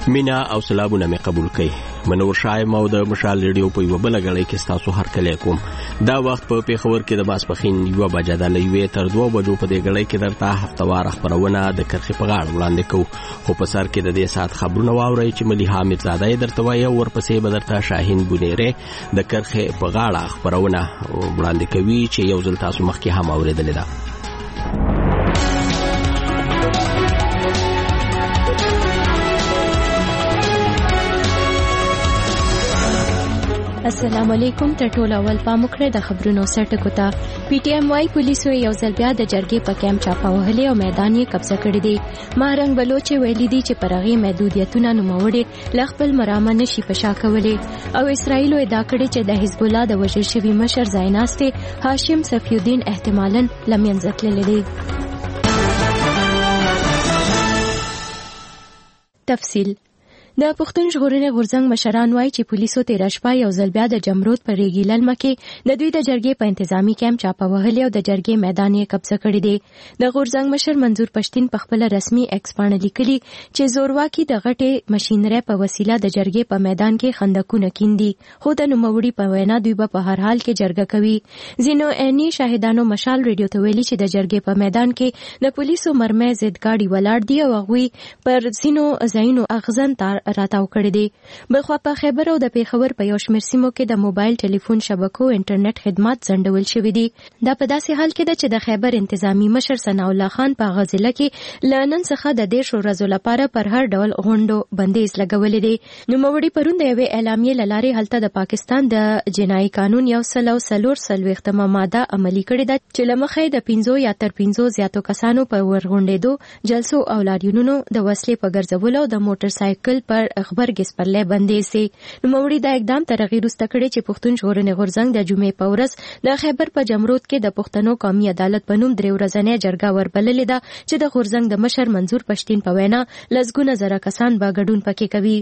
مینا او سلامونه می قبول کړئ. منور شایم او د مشال ریډیو په یو بل غړی کې تاسو هر کله کوم. دا وخت په پیښور کې د ماسپخین 1 بجې د لوي تر 2 بجو په دې غړی کې درته هفتوار خبرونه د کرخي په غاړه وړاندې کوو. خو په سر کې د دې سات خبرونه واوري چې ملي حامد زاده درته وایي او ورپسې به درته شاهین بونیره د کرخي په غاړه خبرونه وړاندې کوي چې یو ځل تاسو مخکې هم اوریدل ده. السلام علیکم. تر ټولو اول پام وکړئ د خبرونو سرټکو ته. پی ټی ایم وايي پولیسو یو ځل بیا د جرګې په کیمپ چاپه وهلې او میدان یې قبضه کړی دی. مهرنګ بلوچ ویلي دي چې پرغي محدودیتونه نوموړي لغپل مرامه نشي پشا کولې او اسرائیل ادعا کړې چې د حزب الله د وژل شوي مشر زایناسته هاشم صفی الدین احتمالاً لمینځه تللی دی. تفصیل د پښتون ژغورنې غورځنګ مشران وایي چې پولیسو تیر شپه یو ځل بیا د جمرود پر ریګیلل مکه د دوی د جرګې په انتظامی کیمپ چاپه وهلې او د جرګې میدان یې قبضه کړی دی. د غورځنګ مشر منظور پښتين په خپل رسمي ایکس باندې لیکلي چې زورواکي د غټې ماشينري په وسیله د جرګې په میدان کې خندقونه کیندي، خو د نوموړي په وینا دوی په هر حال کې جرګه کوي. ځینو عیني شاهدانو مشال ریډیو ته ویلي چې د جرګې په میدان کې د پولیسو مرمۍ ضد گاډي ولاړ دي او هغوی پر ځینو ځایونو اغزن تار راتاو کړی دی. بلخوا په خیبر او د پیښور په یو شمېر سیمو کې د موبایل ټلیفون شبکو انټرنیټ خدمات ځنډول شوي دي. دا په داسې حال کې ده چې د خیبر انتظامی مشر ثناء الله خان په غزله کې له نن څخه د 10 ورځو لپاره پر هر ډول غونډو بندیز لګولې دي. نوموړي پرون د یوې اعلامیې له لارې هلته د پاکستان د جنایي قانون 144 ماده عملي کړې ده چې له مخې د 15 یا تر 15 زیاتو کسانو په ورغونډېدو جلسو او لاریونونو د وسلې په ګرځولو او د موټر سایکل پر خبرګس پر لې بندې سي. نوموړي دا اقدام تر غیر وروسته کړی چې پښتون ژغورنې غورځنګ د جمعې په ورځ د خیبر په جمرود کې د پښتنو قومي عدالت په نوم 3 ورځنۍ جرګه وربللې ده چې د غورځنګ د مشر منظور پښتين په وینا لسګونه زره کسان به ګډون پکې کوي.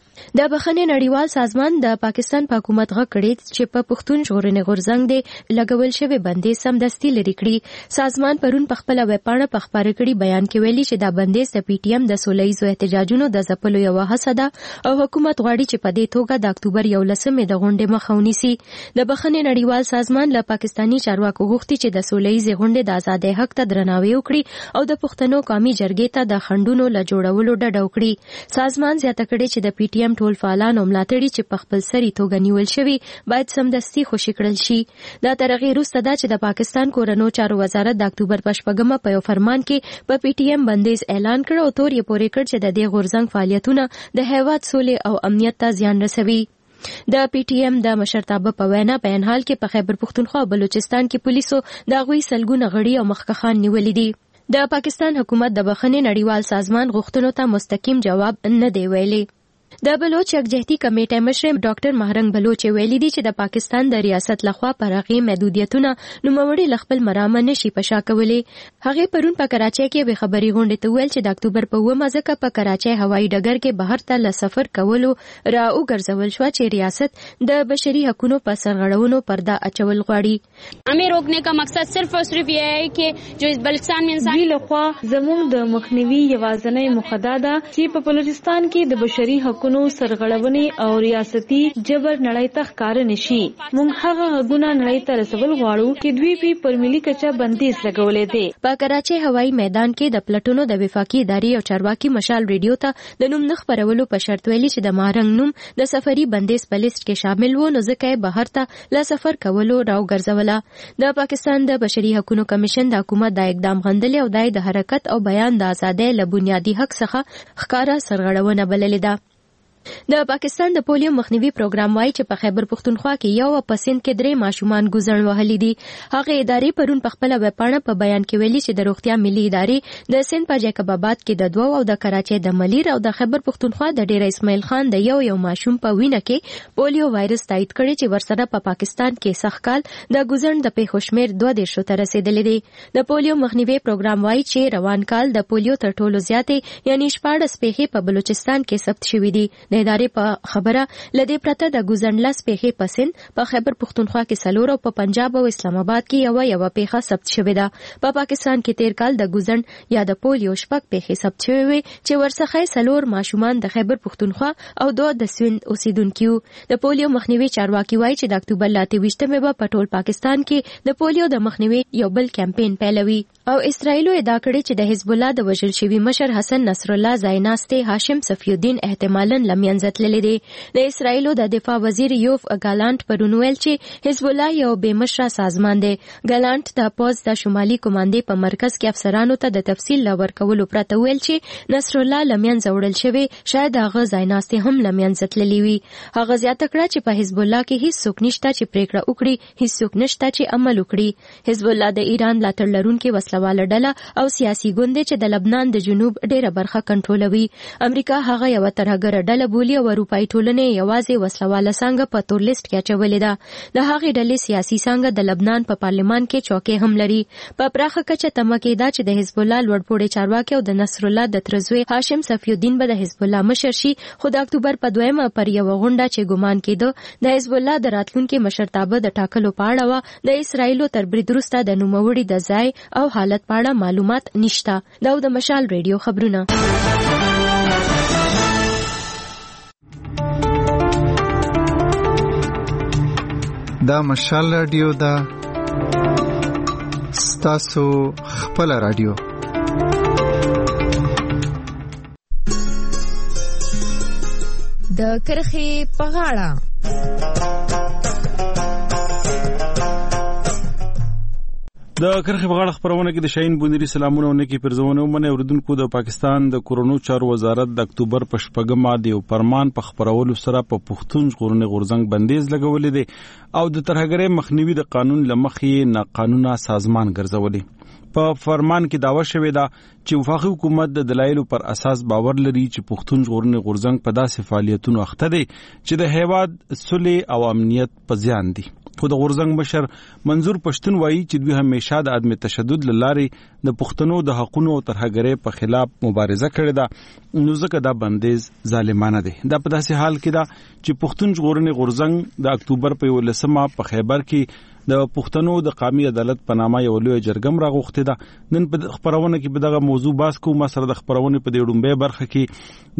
د بخښنې نړیوال سازمان د پاکستان په حکومت غږ کړی چې په پښتون ژغورنې غورځنګ د لګول شوی بندیز سمدستي لري کړی. سازمان پرون په خپل ویب پاڼه په خبره کړي بیان کې ویلي چې دا بندیز د پی ټی ایم د سولهییزو احتجاجونو د ځپلو یو هڅه ده او حکومت غواړي چې په دې توګه د اکتوبر 11 د غونډې مخه ونیسي. د بخښنې نړیوال سازمان له پاکستاني چارواکو غوښتي چې د سولهییزې غونډې د آزادۍ حق ته درناوی وکړي او د پښتنو قومي جرګې ته د خندونو له جوړولو ډډه وکړي. سازمان زیاته کړي چې د پی ټی ایم ټول فعالان او ملاتړي چې په خپل سری توګه نیول شوي باید سمدستي خوشي کړل شي. دا تر هغې وروسته ده چې د پاکستان کورنو چارو وزارت د اکتوبر په 8 په یو فرمان کې په پی ټی ایم بندیز اعلان کړ او تور یې پورې کړ چې د دې غورځنګ فعالیتونه د هیواد سولې او امنیت ته زیان رسوي. د پی ټی ایم د مشرتابه په وینا په ان حال کې په خیبر پښتونخوا او بلوچستان کې پولیسو د غوي سلګونه غړي او مخکخان نیولې دي. د پاکستان حکومت د بخښنې نړیوال سازمان غوښتنو ته مستقیم جواب نه دی ویلي. د بلوچ یکجهتي کمیټې مشر ډاکټر مهرنګ بلوچ ویلي دي چې د پاکستان د ریاست لخوا پرغي محدودیتونه نوموړي لخپل مرامه نشي پشا کولې. هغه پرون په کراچۍ کې به خبري غونډه ته ویل چې د اکتوبر په 9 ځکه په کراچۍ هوایي ډګر کې بهر ته لسفر کولو را وګرځول شو چې ریاست د بشري حقوقو په سرغړونو پرده اچول غواړي. हमें रोकने का मकसद सिर्फ और सिर्फ ये है कि जो बलूचिस्तान में इंसान لخوا زموږ د مخنیوي یوازنۍ مخدا ده چې په بلوچستان کې د بشري حقوقو سرغړونې او ریاستي جبر نړۍ ته ښکار نشي. موږ هغه غږونه نړۍ ته رسول غواړو چې دوی په ملي کچه بندیز لګولې دي. په کراچۍ هوایي میدان کې د پلټونو د وفاقي ادارې او چارواکي مشال ریډیو ته د نوم نه خپرولو په شرط ویلي چې د مهرنګ نوم د سفري بندیز په لیست کې شامل و نو ځکه بهر ته له سفر کولو راو ګرځوله. د پاکستان د بشري حقوقو کمیشن د حکومت د اقدام غندلې او د حرکت او بیان د ازادۍ له بنیادي حق څخه ښکارا سرغړونه بللې ده. د پاکستان د پولیو مخنیوي پروګرام وايي چې په خیبر پښتونخوا کې یو په سند کې 3 ماشومان ګوزڼ وهلي دي. هغه ادارې پرون په خپل ویب پاڼه په بیان کې ویلي چې د روغتیا ملي ادارې د سند په جیکب آباد کې د 2 او د کراچۍ د ملیر او د خیبر پښتونخوا د ډیر اسماعیل خان د یو ماشوم په وینه کې پولیو وایرس تایید کړي چې ورسره په پاکستان کې سخکال د ګوزڼ د پیښو شمیر 2 ته رسیدلې دي. د پولیو مخنیوي پروګرام وايي چې روان کال د پولیو تر ټولو زیاتې یعنی 14 پیښې په بلوچستان کې ثبت شوې دي. د ادارې په خبره لدې پرته د ګوزنډلس پیښې په سند په خیبر پختونخوا کې 4 او په پنجاب او اسلام آباد کې یو پیښه ثبت شوې ده. په پاکستان کې تیر کال د ګوزنډ یا د پولیو شپږ پیښې ثبت شوې وي چې ورڅخه 4 ماشومان د خیبر پختونخوا او 2 د سوند اوسیدونکو. د پولیو مخنیوي چارواکي وایي چې د اکتوبر 28 به په ټول پاکستان کې د پولیو د مخنیوي یو بل کمپاین پیلوي. او اسرائیل ادعا کړې چې د حزب الله د وژل شوي مشر حسن نصر الله ځایناسته هاشم صفی الدین احتمالاً لمینځت لیدل دي. د اسرائیل د دفاع وزیر یوف ګالانت پرونویل چې حزب الله یو بې مشره سازمان دی. ګالانت د پوز د شمالي کمانډې په مرکز کې افسرانو ته د تفصیل ورکولو پرته ویل چې نصر الله لمینځ وړل شوی شاید هغه ځایناسته هم لمینځت لیوي. هغه زیاته کړه چې په حزب الله کې هیڅ څوک نشته چې پریکړه وکړي، هیڅ څوک نشته چې عمل وکړي. حزب الله د ایران ملاتړ لرونکي وسلواله ډله او سیاسي ګوند چې د لبنان د جنوب ډیره برخه کنټرولوي. امریکا هغه یو ترهګره ډله بولي او اروپאי ټولنې یوازې وسلواله څنګه په تور لیست کې اچولې ده. د هغې ډلې سیاسي څنګه د لبنان په پارلمان کې چوکۍ هم لري. په پراخه کچه تمه کېده چې د حزب الله لوړپوړي چارواکي او د نصر الله د ترزوی هاشم صفی الدین به د حزب الله مشر شي، خو د اکتوبر په 2 پر یو غونډه چې ګمان کېده د حزب الله د راتلونکي مشرتابه د ټاکلو په اړه د اسرائیلو تر برید وروسته د نوموړي د ځای او حالت په اړه معلومات نشته. دا د مشال ریډیو خبرونه. دا مشال رادیو دا ستاسو خپل رادیو. د کرخې په غاړه د کرخې په غاړه خبرونه کې د شاهین بونری سلامونه ونکي پرځونه ومنه اوردونکو. د پاکستان د کورونو چارو وزارت د اکتوبر په 8 د یو فرمان په خبرولو سره په پښتون ژغورنې غورځنګ بندیز لګولې دي او د ترهګرۍ مخنیوي د قانون لمخې ناقانونه سازمان ګرځولې. په فرمان کې داوا شوې ده چې وفاقي حکومت د دلایلو پر اساس باور لري چې پښتون ژغورنې غورځنګ په داسې فعالیتونو اخته دي چې د هیواد صلح او امنیت په زیان دي. خو د غورځنګ مشر منظور پښتون وایي چې دوی همیشه د عدم تشدد لارې د پښتنو د حقوقو او ترهګرۍ په خلاف مبارزه کړې ده، نو ځکه دا بندیز ظالمانه دی. دا په داسې حال کې ده چې پښتون ژغورنې غورځنګ د اکتوبر په 11 په خیبر کې د پښتنو د قومي عدالت په نامه یو لوی جرګم راغوښته ده. نن په خبرونه کې به دغه موضوع باس کوو. ما سره د خبرونه په دې ډومبه برخه کې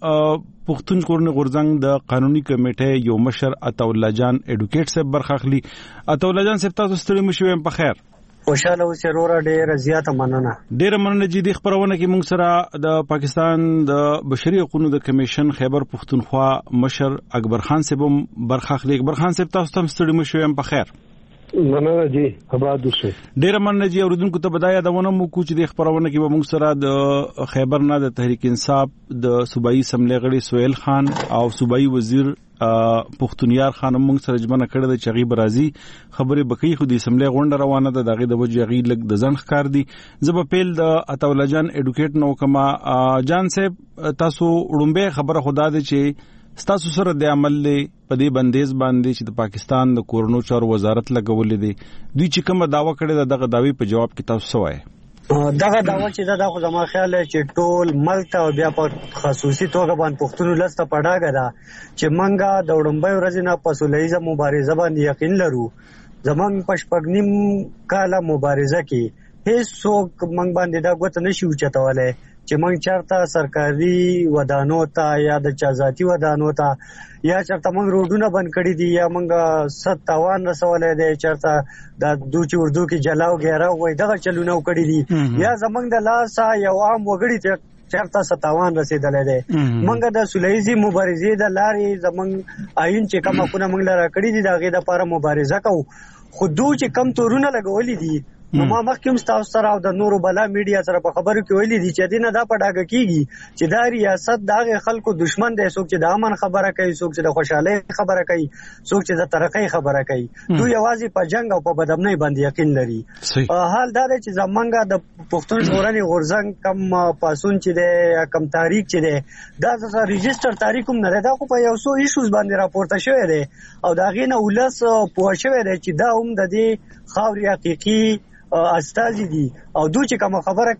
د پښتون ژغورنې غورځنګ د قانوني کمیټې یو مشر عطاالله جان اډوکیټ صاحب برخه اخلي. عطاالله جان صاحب تاسو ستړي مشوي په خیر؟ خوشاله اوسئ وروره، ډېره زیاته مننه. ډېره مننه چې د خبرونه کې موږ سره د پاکستان د بشري حقوقو د کمیشن خیبر پختونخوا مشر اکبر خان صاحب برخه اخلي. اکبر خان صاحب تاسو هم ستړي مشوي په خیر؟ مننه جی، آباد اوسئ. ډېر مننه جی. اوردونکو ته بدايه دونه مو کو چې د خبرونه کې به موږ سره د خیبر نه د تحریک انصاف د صوبایي اسمبلی غړي سہیل خان او صوبایي وزیر پختونیار خان موږ سره جمعنه کړه د چغي برازي خبره بکی خو د اسمبلی غونډه روانه ده دغه د وجه غي لګ د ځن ښکار دي. زب پیل د عطاالله جان اډوکیټ نو کما جان صاحب تاسو وړومبه خبره خدا ده چې ستاسو سره د عمل په دې بندیز باندې چې د پاکستان د کورونو چارو وزارت لګولې دي، دوی چې کومه داوا کړې ده دغه داوی په جواب کې تاسو وایي؟ دغه داوا چې دا خو زما خیال چې ټول ملک ته بیا په خصوصي توګه باندې پښتون لسته پډاګه ده چې منګه د وړمبای ورځې نه په سولهیزه مبارزه باندې یقین لرو. زمون په شپږنیم کاله مبارزه کې هیڅ څوک منګ باندې دا ګوت نشي اوچتولای چې منګ چرته سرکاري ودانو ته یا د چازاتي ودانو ته یا چرته منګ روډونه بند کړی دي یا منګ 57 رسولای دي چرته د دوچ اردو کې جلاو غیره وای دغه چلونه وکړي دي یا زمنګ د لاسه یو عام وګړي ته چرته 57 رسیدلې ده. منګ د سولهیزي مبارزې د لارې زمنګ آئین چې کومه کو منګ لاره کړی دي دغه د لپاره مبارزه کوو. خو دوی چې کم تورونه لګولې دي نو ما مخکې تاسو سره او د نورو بلا میډیا سره په خبرو کې ویلي دي چې دینه دا پډاګه کیږي چې دا ریاست دغه خلکو دشمن دی، څوک چې د امن خبره کوي، څوک چې د خوشحالۍ خبره کوي، څوک چې د ترقۍ خبره کوي. دوی یوازې په جنگ او په بدامنۍ باندې یقین لري. حال دا دی چې زمونږ د پښتون ژغورنې غورځنګ کم پاسون چې دی کم تاریخ چې دی دا د ريجستر تاریخ هم نه دی، دا خو په یو څو ایشوز باندې راپورته شوی دی او دا غینه ولس پوه شوی دی چې دا هم د دې خاوري حقيقي استازي دي او دوی چې کوم خبره کوي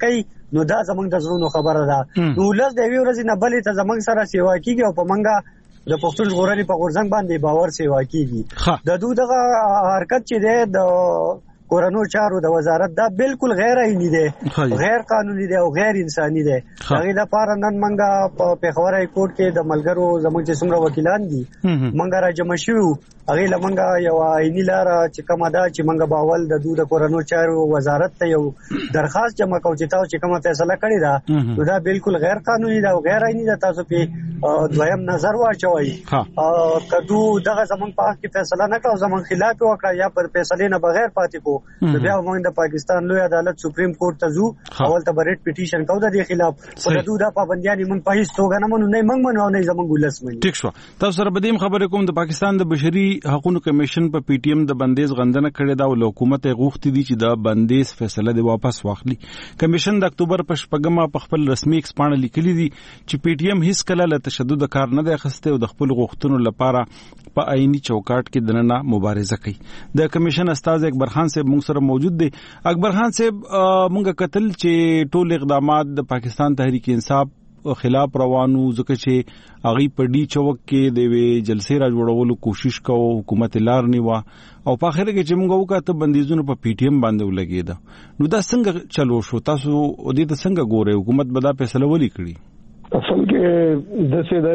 نو دا زمونږ د زړونو خبره ده. نو ولس د یوې ورځې نه بلې ته زمونږ سره سیوا کیږي او په منګه د پښتون ژغورنې په غورځنګ باندې باور سیوا کیږي. د دوی دغه حرکت چې دی د کورونو چارو د وزارت دا بالکل غیر عیني دی, غیر قانوني دی او غیر انساني دی. هغه لپاره نن منګه په پیښور های کورټ کې د ملګرو زموږ چې څومره وکیلان دي منګه راجمع شو. هغه لمنګه یو عیني لار چې کومه ده چې منګه باول د دوی د کورونو چارو وزارت ته یو درخواست جمع کوو چې تاسو چې کومه فیصله کړې ده نو دا بالکل غیر قانوني ده او غیر عیني ده. تاسو په دویم نظر واچوي کدو دغه زمونږ په حق کې فیصله نه کړو, زمونږ خلاف وکړه یا پر فیصلې نه بغیر پاتې کو نو بیا موږ د پاکستان لوی عدالت سپریم کورټ ته ځو, اول ته ریټ پټیشن کوو د دې خلاف. خو د دوی د پابندیان موږ په هیڅ توګه نه منو, نه موږ منو او نه زمونږ ولس مني. ټیک شو. تاسو سره بدیم خبرې کوم. د پاکستان د بشري حقوقو کمیشن په پی ټی ایم د بندیز غندنه کړې ده او حکومت یې غوښتي دي چې د بندیز فیصله دی واپس واخلي. کمیشن د اکتوبر په شپږمه په خپل رسمي ایکس باندې لیکلي دي چې پی ټی ایم هیڅ کله له تشدد کار نه دی اخیستی او د خپل غوښتنو لپاره په عیني چوکاټ کې دننه مبارزه کوي. د کمیشن استاد اکبر خان صاحب موږ سره موجود دی. اکبر خان صاحب, موږ کتل چې ټول اقدامات د پاکستان تحریک انصاف خلاف روانو ځکه چې هغه په ډی چوک کې د جلسې را جوړولو کوشش کوو, حکومت لار نیوا او په اخر کې چې موږ وکړه بندیزونه په پی ټی ایم باندې ولګیدا. نو دا څنګه چلو شو؟ تاسو دې ته څنګه ګورئ؟ حکومت به دا فیصله ولې کړی؟ اصل کې د څه دا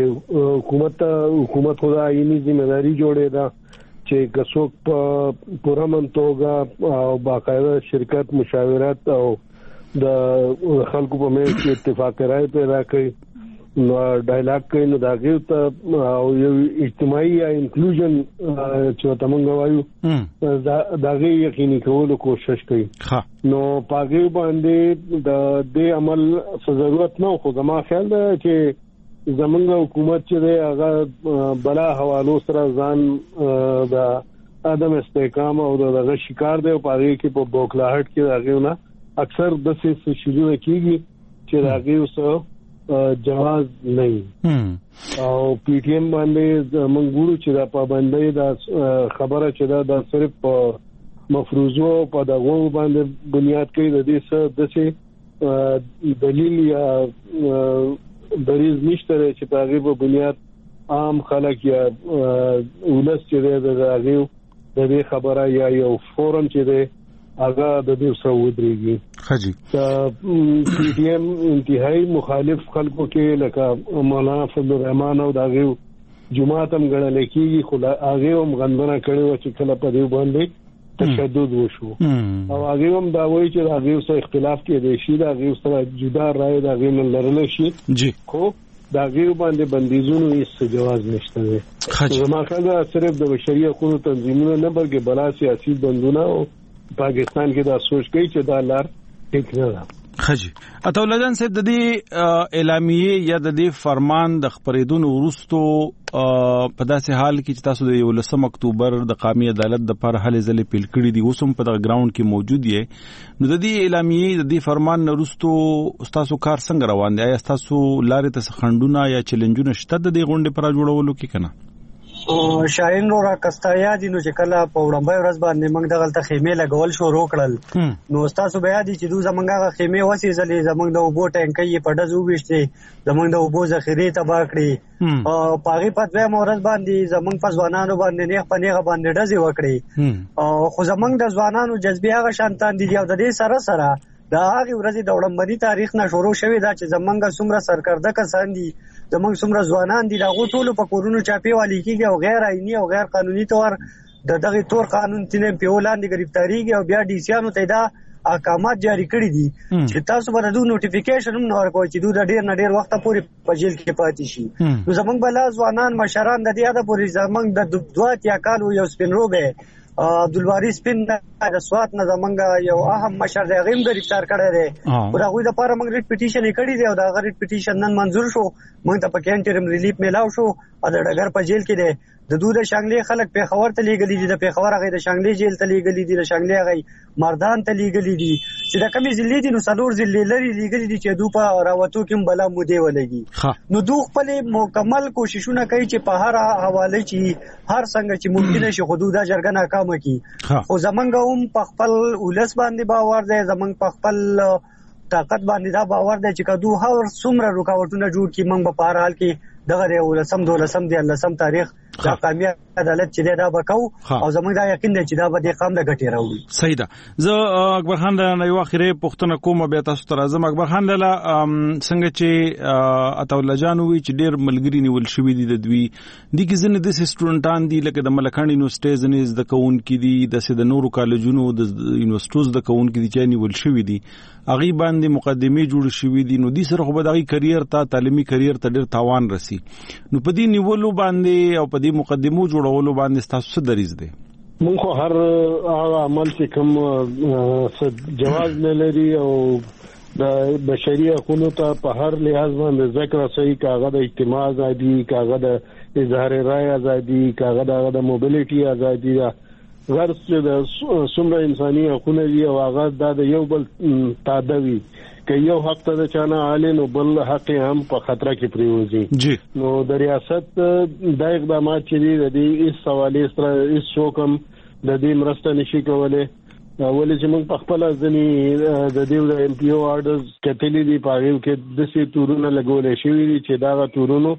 چې حکومت خدا عیني ځمېداري جوړې ده چې کڅوک په پوره منتوګه او باقاعده شرکت مشاورت او د خلکو په منځ کې اتفاق راي پیدا کړي نو ډایلاګ کوي نو داغه ته او یو اجتماعي یا انکلوژن چې تمنګ وایو داغه یقیني کولو کوشش کوي. نو پاګې باندې د دې عمل ضرورت نه, خو زما خیال ده چې زمونږ حکومت چې دی هغه بلا حوالو سره ځان د عدم استحکام او دغه شکار دی او پاګې کې په بوکلاهټ کې راغیونه اکثر د څه شیدونه کیږي چې راغیو سره جواز نه او پی ټی ایم باندې موږ ګورو چې دا پابندۍ دا خبره چې دا صرف په مفروضو په دغه باندې بنیاد کوي. د دې څه دلیل یا دریز نشته چې په هغه په بنیاد عام خلک یا ولس چې د هغه د دې خبره یا یو فورم چې دی هغه د دې سره ودرېږي. خجی پی ټی ایم انتهایی مخالف خلکو کې لکه مولانا فضل الرحمن او دغه جماعت هم غړل کېږي, خو هغه هم غندنه کړې و چې کله په دې باندې تشدد وشو او هغه هم دا وایي چې هغه سره اختلاف کې دی شي, هغه سره جدا رائے د هغه من لرل شي جی, خو دا غیر باندې بندیزونو هیڅ جواز نشته دی. زما خاله صرف د بشري حقوقو تنظیمونو نه بلکې بلا سیاسي بندونه او پاکستان کې دا سوچ کوي چې دا لار ټیک نه ده. خجی اتولجان صاحب د دې اعلامیه یا د دې فرمان د خبرېدون وروستو په داسې حال کې چې تاسو د 19 اکتوبر د قومي عدالت د پر حل ځلې پیل کړی دی اوسم په د ګراوند کې موجود یې, نو د دې اعلامیه د دې فرمان وروستو تاسو کار څنګه روان دی؟ آیا تاسو لارې ته خندونه یا چیلنجونه شته د دې غونډې پر جوړولو کې کنه؟ شاهین رو را کستایا دي نو چې کله په وړاندې ورځ باندې موږ دغه خیمه لګول شروع کړل نو تاسو بیا دي چې دوی زمونږه خیمه وسیزلې, زمونږ د اوبو ټانکۍ په ډزو وشته, زمونږ د اوبو ذخیره تباہ کړې او پاغي پاتوي مورز باندې زمونږ په ځوانانو باندې نه پنيغه باندې ډزې وکړي. خو زمونږ د ځوانانو جذبه هغه شانتان دي او د دې سره سره دا هغه ورځې د وړاندې تاریخ نه شروع شوی دا چې زمونږ څومره سرکرده کسان دي, زمونږ څومره ځوانان دي, دا ټول په کورونو چاپی والی کیږي او غیر عیني او غیر قانوني تور د دغه تور قانون تینې په ولاندې گرفتاریږي او بیا ډي سیانو ته دا احکامات جاری کړی دي چې تاسو باندې دوه نوټیفیکیشن هم نور کوي چې دوی ډیر نه ډیر وخت پورې په جیل کې پاتې شي. نو زمونږ بل ځوانان مشران د دې اده پورې زمونږ د دوه یا کالو یو سپین روبه عبدالواری سپین د سوات نه زمونږ یو اهم مشر دی غیم گرفتار کړی دی او دا غوې د پاره موږ ریټ پټیشن کړی دی او دا ریټ پټیشن نن منظور شو. موږ ته په انټرم ریلیف میلاو شو او د ډګر په جیل کې دی. د دوی د شانګلې خلک په خبر ته لیږلي دي, د په خبر هغه د شانګلې جیل ته لیږلي دي, د شانګلې هغه مردان ته لیږلي دي چې د کمی ضلع دي نو څلور ضلع لري لیږلي دي چې دوی په راوتو کې بلا مودې ولګي. نو دوی خپل مکمل کوششونه کوي چې په هر حواله چې هر څنګه چې ممکن شي حدود جرګه ناکامه کی. خو زمونږ هم په خپل ولس باندې باور دی, زمونږ په خپل طاقت باندې دا باور دی چې کدو هر څومره رکاوټونه جوړ کی موږ په هر حال کې دغه 12 تاریخ دا قومي عدالت چې دا وکاو او زموږ دا یقین دی چې دا به د قام د غټي راوړي. صحیح ده. زه اکبر خان د یو اخیری پوښتنه کوم بیا تاسو ته راځم. اکبر خان له څنګه چې عطاالله جان وی چې ډېر ملګری نیول شوی دي د دوی دغه ځنه د سټوډنټان دي لکه د ملکان یونیورسيټیز نه د کون کې دي د نورو کالجونو د یونیورسيټوز د کون کې دي چې نیول شوی دي اغي باندې مقدمه جوړ شوی دي نو دي سره خو به دغه کرییر ته تعلیمي کرییر ته ډېر تاوان رسی نو په دې نیولو باندې او په دې مقدمو جوړولو باندې تاسو څه دریځ دی؟ مونږ خو هر هغه عمل چې کوم جواز نه لري او د بشري حقوقو ته په هر لحاظ باندې ذکر صحیح کاغه د اجتماع ازادي کاغه د اظهار رائے ازادي کاغه د موبیلیټي ازادي غرض چې د څومره انساني حقوق دي او هغه د یو بل تادوي که یو حق ته چانه عالی نو بل حق هم په خطر کې پریوزي نو د ریاست د اقدامات چې د دې اس حواله سره اس حکم د دې مرسته نشي کولای ولې چې موږ په خپل ځنی د دې ایم پی او آرډرز کتلې دي په هغه کې د سي تورونه لګولې شوی دي چې دا تورونو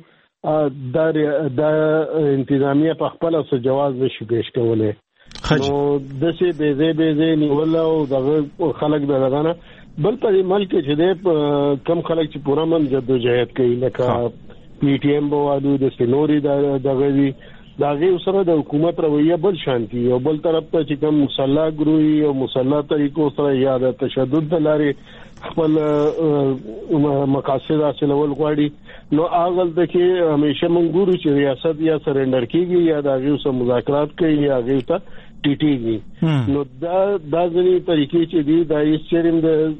د انتظامیه په خپل سره جواز نشي پیش کولای نو د سي به نیول او دغه خلک دغه بل په ملک چې د کم خلک چې پورا من جدوجہد کوي لکه پی ټی ایم بوالو د سينوري دغه وی داغه سره د حکومت رویه بل شانتي او بل طرف ته چې کوم مسلح ګروي او مسلح طریقو سره یا د تشدد لارې خپل مقاصد حاصلول غواړي نو اغل د کې همیشه مونږ ګورو چې ریاست یا سرندر کیږي یا داغه سره مذاکرات کوي یا هغه ته ټیټیږي نو دا ځینې طریقې چې دي دا یې چیرې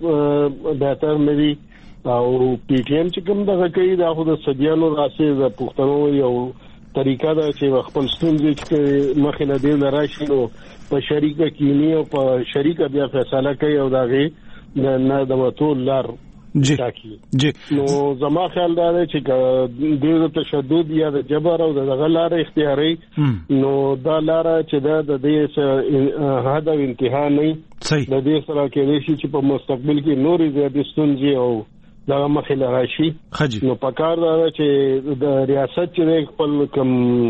د بهتر مری او پی ټی ایم چې کوم دغه کوي دا خو د سديانو راسي د پښتنو یو طریقه دا چې خپل ستونزې چې مخې نه دی راشي نو په شریکه کینی او په شریکه بیا فیصله کوي او دغه نه د وټول لار جی نو زما خیال دا دی چې د تشدد یا د جبر او د غلار اختیاري نو دا لار چې د دې هدا انتها نه د دې سره کې شي چې په مستقبل کې نورې زیاتې ستونزې او دا مخې راشي نو پکار دا چې د ریاست چې خپل کم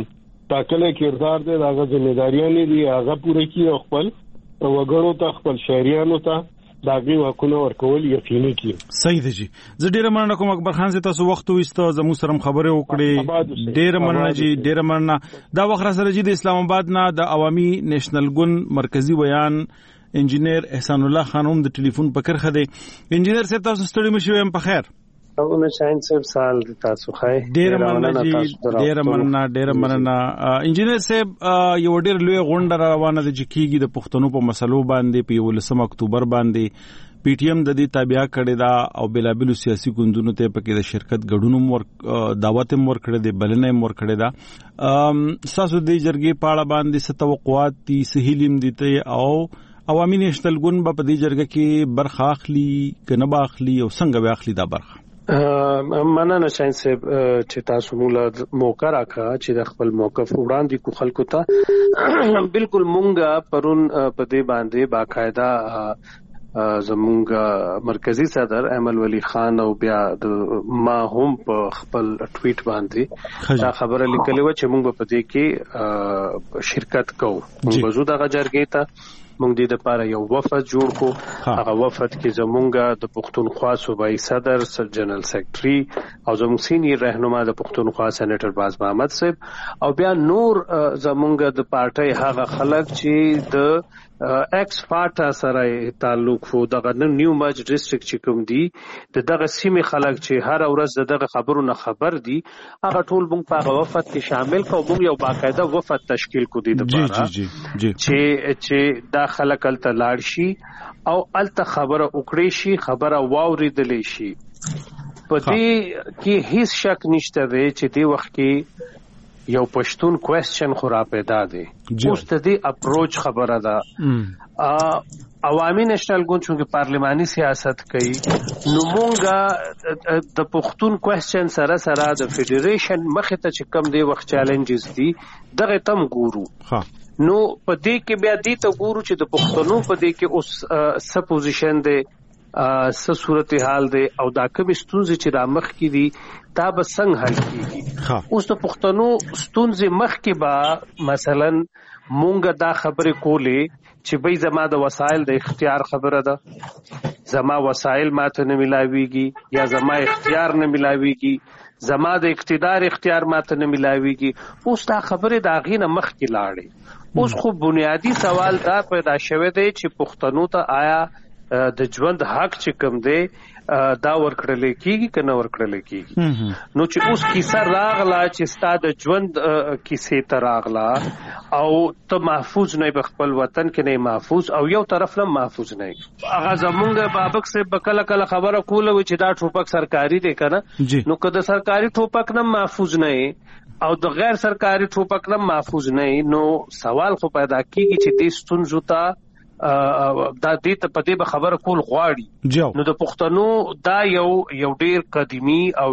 ټاکلې کردار دی هغه ځمېداریاں دي هغه پوره کړي او خپل وګړو ته خپل شهريانو ته داغي وکونه ورکول یقیني کی. صحیح دی جی. زه ډیر مننه کوم اکبر خان سے تاسو وخت وسته زمو سره خبره وکړې ډیر مننه جی ډیر مننه. دا وخت سره جی د اسلام آباد نه د عوامي نېشنل ګوند مرکزی بیان انجینیر احسان الله خانوم د ټلیفون په کرخه دی. انجینیر صاحب تاسو ستړي مشوي هم په خیر او نه شاین صاحب سال تاسو خای ډیر مننه جی ډیر مننه انجینیر صاحب یو ډیر لوی غونډه روانه ده چې کیږي د پښتنو په مسلو باندې په 19 اکتوبر باندې پی ټی ایم د دې تابع کړي دا او بلابل سیاسي ګوندونو ته پکې د شرکت غړونو دعوت مور کړي د بلنې مور کړي دا ساسو د جرګې پاړه باندې ستوقعات دي سهیلم دي ته او عوامي نېشنل ګوند په دې جرګه کې برخه اخلي کنه باخلي او څنګه به اخلي دا برخه مننه شاین صاحب چې تاسو موږ موقع راکړه چې د خپل موقف وړاندې کو خلکو ته بالکل مونږه پرون په دې باندې باقاعده زمونږ مرکزی صدر احمد ولی خان او بیا ما هم په خپل ټویټ باندې دا خبره لیکلې و چې مونږ په دې کې شرکت کوو مونږ وزو د جرګې ته مونږ د لپاره یو وفد جوړ کو هغه وفد کې زمونږ د پښتونخوا صوبایي صدر جنرال سیکریټري او زموږ سینیئر رهنما د پښتونخوا سېنیټر باز محمد صاحب او بیا نور زمونږ د پارټي هغه خلک چې د ایکس فاټا سره تعلق وو دغه نیو ماج ډیسټریکټ چې کوم دی دغه سیمه خلک چې هر ورځ دغه خبرونه خبر دي هغه ټول مونږ په وفد کې شامل کوو مونږ یو باقاعده وفد تشکیل کو دي د لپاره چې دا خلک الته لاړ شي او الته خبره وکړي شي خبره واوریدلې شي په دې کې هیڅ شک نشته دی چې دی وخت کې یو پښتون کوېسچن خورا پیدا دی اوس ته دی اپروچ خبره ده عوامي نېشنل ګوند چې پارلماني سیاست کوي نو مونږه د پښتون کوېسچن سره سره د فدریشن مخه ته چې کم دی وخت چیلنجز دي دغه تم ګورو نو په دې کې بیا دې ته ګورو چې د پښتنو په دې کې اوس څه پوزیشن دی څه صورتحال دی او دا کوم ستونزې چې را مخ کې دي دا به څنګه حل کیږي. اوس د پښتنو ستونزې مخ کې به مثلا مونږ دا خبرې کولې چې به زما د وسایل د اختیار خبره ده، زما وسایل ماته نه ملاويږي یا زما اختیار نه ملاويږي، زما د اقتدار اختیار ماته نه ملاويږي. اوس دا خبره دا غینه مخ کې لاړې. اوس خو بنیادی سوال دا پیدا شوه دی چې پښتنو ته آیا د ژوند حق چې کوم دی دا ورکړل کیږي کنه ورکړل کیږي. نو چې اوس کیسه راغلا چې ستاسو د ژوند کیسه ته راغلا او ته محفوظ نه په خپل وطن کې نه محفوظ او یو طرف نه محفوظ نه. هغه زمونږ بابک سے بکله کله خبره کوله چې دا ټوپک سرکاري دی کنه، نو که د سرکاري ټوپک نه محفوظ نه او د غیر سرکاري ټوپک نه محفوظ نه، نو سوال خو پیدا کیږي چې دې ستونزو ته دا دې ته پدې به خبره کول غواړي. نو د پښتنو دا یو ډیر قدیمی او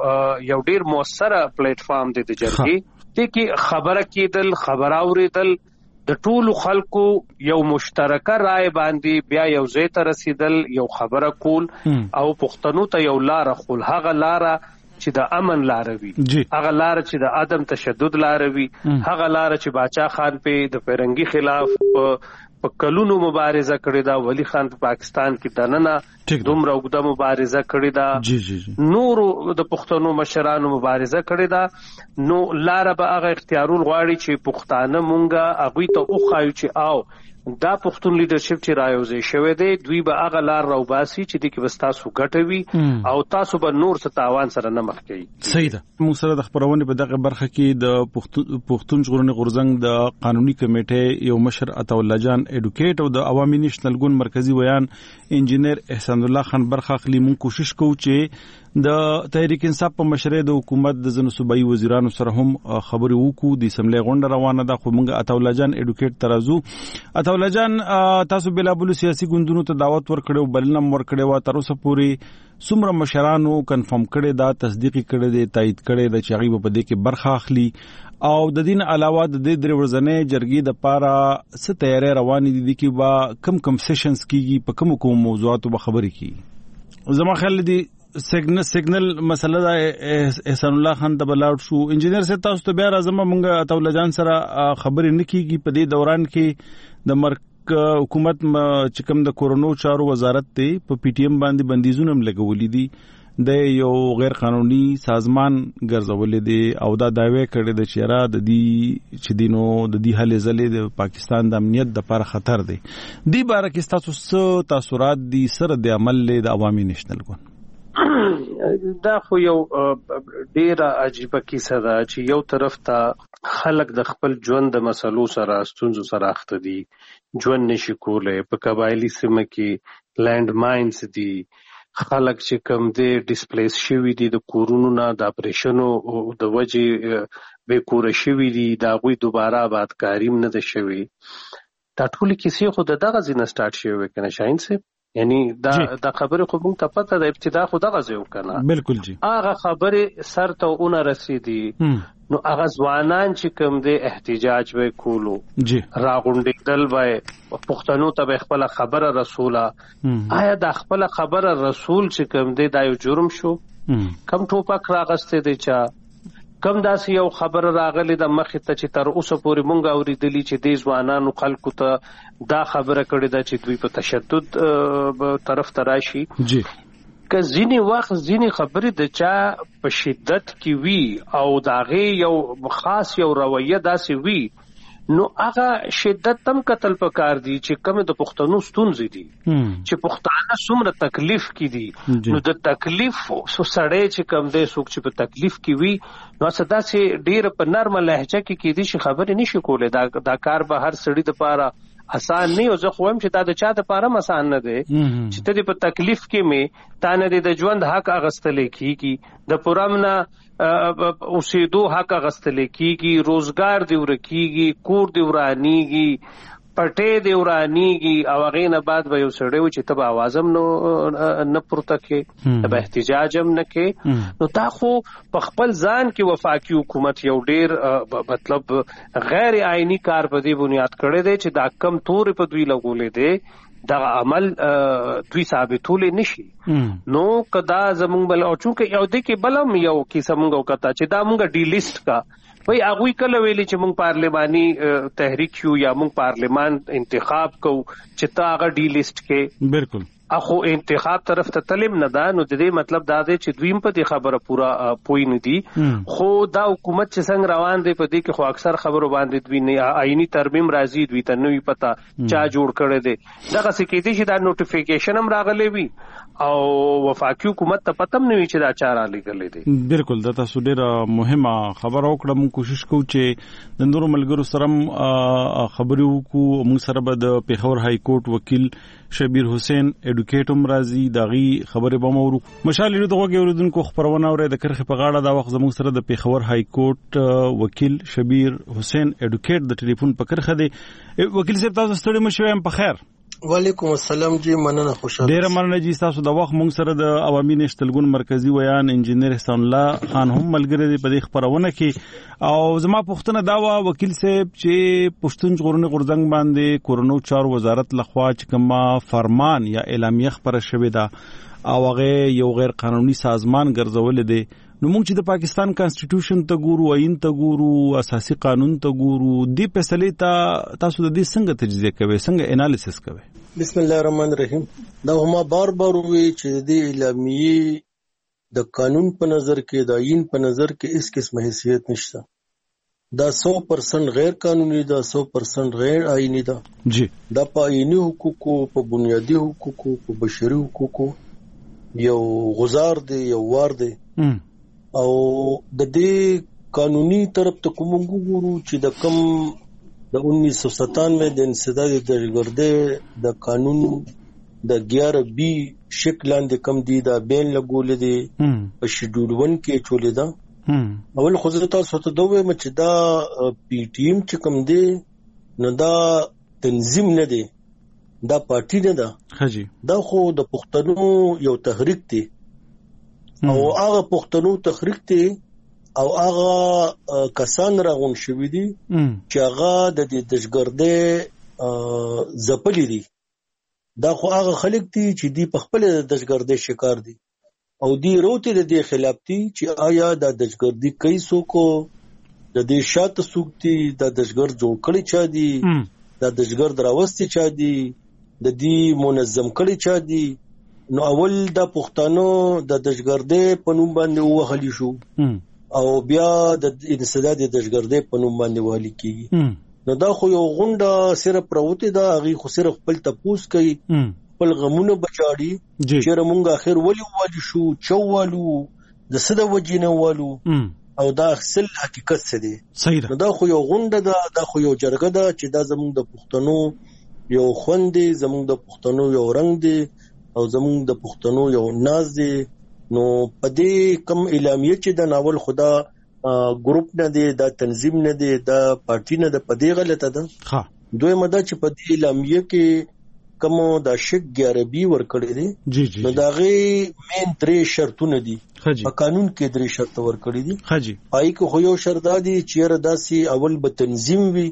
یو ډیر موثره پلیټ فارم دی د جرګې ته کې خبره کېدل، خبره اوریدل، د ټولو خلکو یو مشترکه رائے باندې بیا یو ځای ته رسیدل، یو خبره کول او پښتنو ته یو لار خول، هغه لار چې د امن لار وي، هغه لار چې د عدم تشدد لار وي، هغه لار چې باچا خان په د فرنګي خلاف په کلونو مبارزه کړې ده، ولی خان په پاکستان کې دننه دومره اوږده مبارزه کړې ده، نورو د پښتنو مشرانو مبارزه کړې ده. نو لاره به هغه اختیارول غواړي چې پښتانه مونږه هغوی ته وښایو چې او دا پښتون لیډرشپ چې رايوځي شوی دی دوی به هغه لار راوباسي چې د کې بس تاسو ګټوي او تاسو به نور څه تاوان سره نه مخ کوي. صحیح ده. موږ سره د خبرونه په دغه برخه کې د پښتون ژغورنې غورځنګ د قانوني کمیټې یو مشر عطاالله جان اډوکیټ او د عوامي نېشنل ګوند مرکزی ویان انجینیر احسان الله خان برخه اخلي. موږ کوشش کوو چې د تحریک انصاف په مشرۍ د حکومت د ځینو صوبایي وزیرانو سره هم خبرې وکړو. د اسمبلی غونډه روانه ده خو موږ عطاالله جان اډوکیټ ترازو. عطاالله جان تاسو بلابل سیاسي ګوندونو ته دعوت ورکړو، بلنه ورکړو، و تر اوسه پورې څومره مشرانو کنفرم کړي دا تصدیق کړي دي تایید کړي د چاغي په دې کې برخه اخلي او د دین علاوه د دې درې ورځې جرګې د پاره څه تیاری روانې دي کې با کم سیشنز کیږي په کوم موضوعاتو به خبرې کیږي. زما خیال دي سیګنل مسله دا احسان الله خان ته بلاړ شو. انجینر سے تاسو ته بیا راځم، مونږ عطاالله جان سره خبرې نه کیږي په دې دوران کې د حکومت چې کوم د کورونو چارو وزارت ته په پی ټی ایم باندې بندیزونه لګولې دي، د یو غیر قانوني سازمان ګرځولې دي او دا داوی کړي د چیرې د دې چې دینو د دې حل زلې د پاکستان د امنیت د لپاره خطر دی. دی باره کې تاسو تاثرات دي سره د عمل له عوامي نېشنل ګوند دا خو یو ډیره عجیبه کیسه ده چې یو طرف ته خلک د خپل ژوند د مسلو سره ستونزو سره اخته دي، ژوند نشي کولای، په قبایلی سیمه کې لینډ ماینز دي، خلک چې کم دي ډیسپلیس شوي دي د کورونو نه، د اپریشنو د وجې بې کوره شوي دي، د هغوی دوباره آبادکاري نه ده شوي. دا ټولې کیسې خو د دغه ځای نه سټارټ شوې که نه شاهین صاحب؟ یعنی دا خبره خو موږ ته پته ده ابتدا خو دغه ځای وکنه. بالکل جی. هغه خبره سر ته اون رسیدي نو هغه ځوانان چې کوم دي احتجاج به کولو جی راغونډېدل وای، پښتنو ته خپل خبره رسوله. آیا دا خپل خبره رسول چې کوم دي دا یو جرم شو؟ کم ټوپک راغسته دي چا کم داسې یو خبره راغلی د مخې ته چې تر اوسه پورې مونږ اورېدلي چې دې ځوانانو خلکو ته دا خبره کړې ده چې دوی په تشدد طرف ته راشي. که ځینې وخت ځینې خبرې د چا په شدت کې وي او د هغې یو خاص یو رویه داسې وي نو هغه شدت تم قتل پکار دي چې کومه د پښتنو ستونزې دي چې پښتانه څومره تکلیف کې دي. نو د تکلیف سړی چې کوم دی څوک چې په تکلیف کې وي نو صدا سي ډیر په نرمه لهجه کې دي چې خبرې نشي کولای. دا کار به هر سړی د پاره آسان نه او زه خو هم چې دا د چا د پاره آسان نه دی چې ته په تکلیف کې مې تا نه د ژوند حق اغستل کیږي، د پرامنا اوسېدو حق اغستل کیږي، روزګار دی ورکیږي، کور دی ورانیږي، پټې دی ورانیږي او هغه نه بعد به یو سړی و چې تب आवाजم نه پورته کې تب احتجاج هم نه کې. نو تا خو په خپل ځان کې وفاقي حکومت یو ډیر مطلب غیر آئینی کار په دې بنیاد کړی دی چې دا کم تور په دوی لګولې دی دا عمل دوی ثابتول نشي نو کدا زمونږ بل او چونکه یو د کې بلم یو کې سمونږ وکتا چې دا مونږه ډی لیست کا وای هغه کله ویلي چې مونږ پارلماني تحریک شو یا مونږ پارلمان انتخاب کو چې تا هغه ډی لیست کې بالکل اخو انتخاب طرف ته تلم نه دا نو د دې مطلب دا دی چې دویم په دې خبره پورا پوي نه دي خو دا حکومت چې څنګه روان دی په دې کې خو اکثر خبرو باندې دوی نه آئینی ترمیم راځي دوی ته نوې پتا چا جوړ کړي دي دا څه کې دي چې دا نوټیفیکیشن هم راغلي وي او وفاقي حکومت ته پتم نه وي چې دا چاره لګلې دي. بالکل دا تاسو ډیره مهمه خبره وکړه. موږ کوشش کوو چې د نورو ملګرو سره خبرو وکړو. موږ سره به د پیښور های کورټ وکیل شبیر حسین ایډوکیټم راځي داغي خبره به مورو مشال لري دغه اوریدونکو خبرونه اوري د کرخه په غاړه دا وخت زموږ سره د پیښور های کورټ وکیل شبیر حسین ایډوکیټ د ټلیفون په کرخه دی. وکیل صاحب تاسو ستړي مشوي هم په خیر. وعلیکم السلام جی مننه خوشاله ډیر مننه جی تاسو د وخت موږ سره د عوامي نشتلګون مرکزی ویان انجنیر احسان الله خان هم ملګری دی په دې خبرونه کې او زما پوښتنه دا و وکیل صاحب چې پښتون ژغورنې غورځنګ باندې کورونو چارو وزارت لخوا چې کومه فرمان یا اعلامیه خبره شوې ده او هغه یو غیر قانوني سازمان ګرځول دي نو موږ چې د پاکستان کانسټیټیوشن ته ګورو آئین ته ګورو اساسي قانون ته ګورو دی فیصله ته تاسو د دې څنګه تجزیه کوئ څنګه انالیسس کوئ؟ بسم الله الرحمن الرحیم. دا هم بار وی چې د اعلامیه د قانون په نظر کې د آئین په نظر کې اس قسم حیثیت نشته. دا 100% غیر قانوني دا 100% غیر آئینی دا جی دا په آئینی حقوقو په بنیادی حقوقو په بشري حقوقو یو غزار دی یو وار دی او د دې قانوني طرف ته کوم ګورو چې د کم د 1997 د انسداد دهشتګردۍ د قانون د 11B شکل لاندې کم دی دا بین لګول دي په شیډول 1 کې چولې ده. اول خو زه تاسو ته دوه چې دا پی ټی ایم چې کم دی نو دا تنظیم نه دی دا پارټي نه ده حاجی دا خو د پښتنو یو تحریک دی او هغه پښتنو تحریک دی او هغه کسان راغون شوی دي چې هغه د دهشتګردۍ زپلي دي. دا خو هغه خلک دي چې دی په خپل د دهشتګردۍ شکار دي او دی روته د دې خلاف دي چې آیا د دهشتګردۍ کوي څوک د دې شاته څوک دي د دهشتګرد جوړ کړي چا دي د دهشتګرد راوستي چا دي د دې منظم کړي چا دي. نو اول د پښتنو د دهشتګردۍ په نوم باندې وهلی شو او بیا د انسداد دهشتګردۍ په نوم باندې وهلی کیږي. نو دا خو یو غونډه صرف پروته دا هغه خو صرف خپل تپوس کوي خپل غمونه بچاړي چې موږ اخر ولي شو چوالو د سده وجینه والو او دا اصل حقیقت څه دی صحیح ده. دا خو یو غونډه دا خو یو جرګه ده چې دا زموږ د پښتنو یو خوند دی زموږ د پښتنو یو رنگ دی او زموږ د پښتنو یو ناز دی. نو پدې کم اعلامیه چې د ناول خدا ګروپ نه دی دا تنظیم نه دی دا پارټي نه د پدې غلطه ده. ها دوی مده چې پدې اعلامیه کې کوم د شک 11B ور کړی دی نو دا غي مین 3 شرطونه دي په قانون کې 3 شرط ور کړی دي. حاجی پای کې خو یو شرط دی چې راداسي اول به تنظیم وي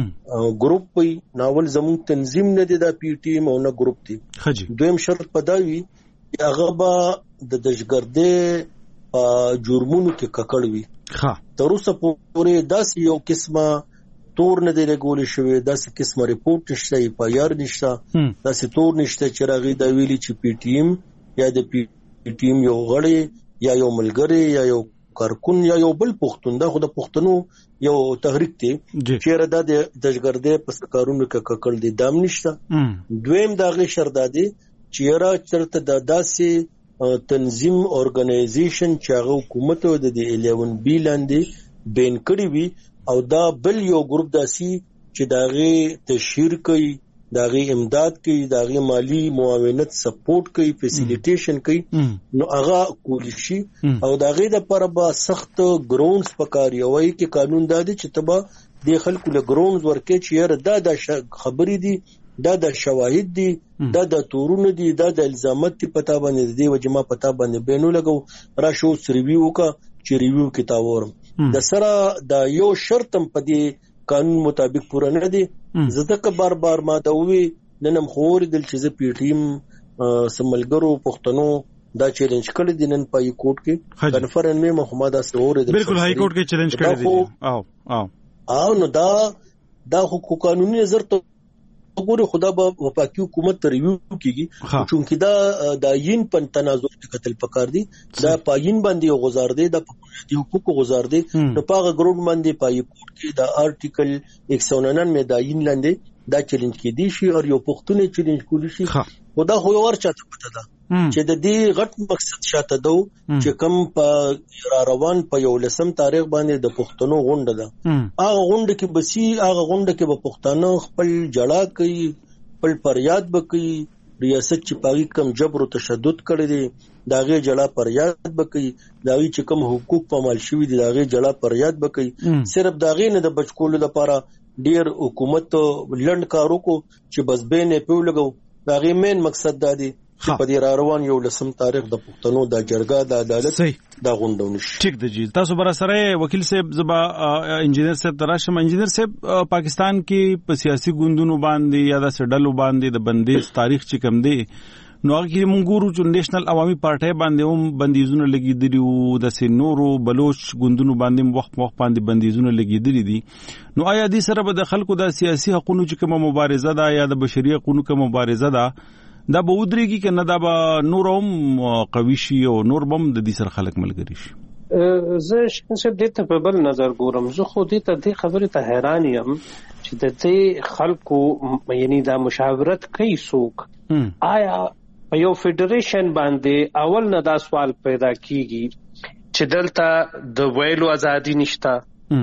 ګروپ وي ناول زمون تنظیم نه دی دا پی ټی ایم او نه ګروپ دی. حاجی دویم شرط پداوي هغه به د دهشتګردۍ په جرمونو کې ککړ وي. ها تر اوسه پورې داسې یو قسمه تور نه دی لګول شوی داسې قسمه ریپورت نشته په یار نشته داسې تور نشته چې راغی دا ویلي چې پی ټی ایم یا د پی ټی ایم یو غړی یا یو ملګری یا یو کارکون یا یو بل پښتون دا خو د پښتنو یو تحریک دی چې را د دهشتګردۍ په کارونو کې ککړ دي دام نشته. دویم دا غي شرط دی چې را چرته د داسې تنظیم اورګنایزیشن چې هغه حکومت د 11B لاندې بین کړی وي او دا بل یو ګروپ داسي چې داغه تشهیر کوي داغه امداد کوي داغه مالی معاونت سپورټ کوي فیسیلیټیشن کوي نو هغه کولی شي او داغه د پر با سخت ګراوندز پکاري وای کې قانون دادي چې تبا د خلکو له ګراوندز ورکه چې دا د خبرې دي دا د شواهد دي دا د تورونه دي دا د الزامات په پتا باندې دی وجما پتا باندې بینو لګو را شو ریویو کا چې ریویو کتابورم د سره د یو شرطم په دې قانون مطابق پوره نه دي زده که بار ما دا وی نن هم خور دل چې زه پیټیم سملګرو پښتنو دا چیلنج کړی دی نن په کوټ کې کنفرن می محمد اسور دل بالکل هاي کوټ کې چیلنج کړی دی او نو دا خو قانوني نظر ته وګوره خدا به وفاقي حکومت ته ریویو کیږي چونکی دا یین په تنازع کې قتل پکار دی دا پاین باندې غزار دی د حقوق غزار دی نو پاغه ګروډ باندې پای کوټ کې دا آرټیکل 199 دا یین لاندې دا چیلنج کې دی شي او یو پښتون چیلنج کولی شي خدا خو ورچاته پته ده چې د دې غټ مقصد شاته دو چې کم په روان په 11 تاریخ باندې د پښتنو غونډه ده هغه غونډه کې بسی هغه غونډه کې به پښتنو خپل جړه کوي خپل فریاد وکړي ریاست چې پاغي کم جبر او تشدد کړی دی داغه جړه فریاد وکړي داغي چې کم حقوق په مال شوی دی داغه جړه فریاد وکړي صرف داغه نه د بچکول لپاره ډیر حکومت لند کارو کو چې بس به نه پیو لګو داغه مین مقصد دا دی چې په دې روان 11 تاریخ د پښتنو د جرګه د عدالت دا غونډونه شي. ټیک دی جی تاسو بر سره وکیل صاحب زبا انجینر صاحب تراشم انجینر صاحب پاکستان کې په سیاسي ګوندونو باندې یا د سډلو باندې د بندیز تاریخ چې کم دی نو هغه کې مونږ ګورو چې نېشنل عوامي پارټي باندې هم بندیزونه لګیدلي وو د سينورو بلوچ ګوندونو باندې وخت باندې بندیزونه لګیدلي دي نو آیا دې سره به د خلکو د سیاسي حقوقو چې کومه مبارزه ده یا د بشري حقوقو کومه مبارزه ده دا به ودرېږي کنه دا به نور هم قوي شي او نور بم د دې سره خلک ملګری شي زه شخصا دې ته په بل نظر ګورم زه خو دې ته د خبره ته حیران یم چې د دې خلکو یعنی دا مشاورت کوي څوک آیا په یو فدریشن باندې اول نه دا سوال پیدا کیږي چې دلته د ویلو ازادي نشته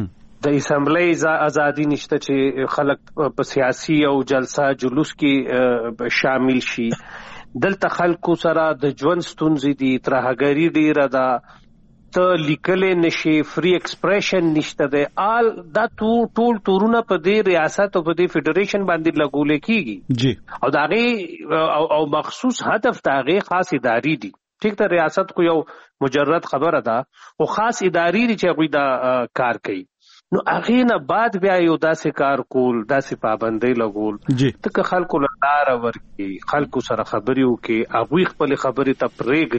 د اسمبلی ازادي نشته چې خلک په سیاسي او جلسه جلوس کې شامل شي دلته خلکو سره د ژوند ستونزې دي ترهګری ډیره ده ته لیکلې نشي فری ایکسپریشن نشته ده آل دا ټول تورونه په دې ریاست او په دې فدریشن باندې لګول کیږي جی او داغه او مخصوص هدف داغه خاص اداري دي ٹھیک ته ریاست کو یو مجرد خبره ده او خاص اداري دي چې غوي دا کار کوي نو هغه نه بعد بیا یو داسې کار کول داسې پابندۍ لګول ته خلکو لار ورکی خلکو سره خبرې وکي هغه خپل خبرې ته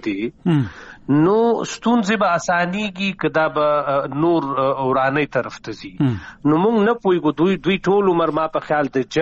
پرېږدي نو ستونزې به اسانيږي کدا به نور اورانه طرف ته زی نو موږ نه پويګو دوی ټول عمر ما په خیال د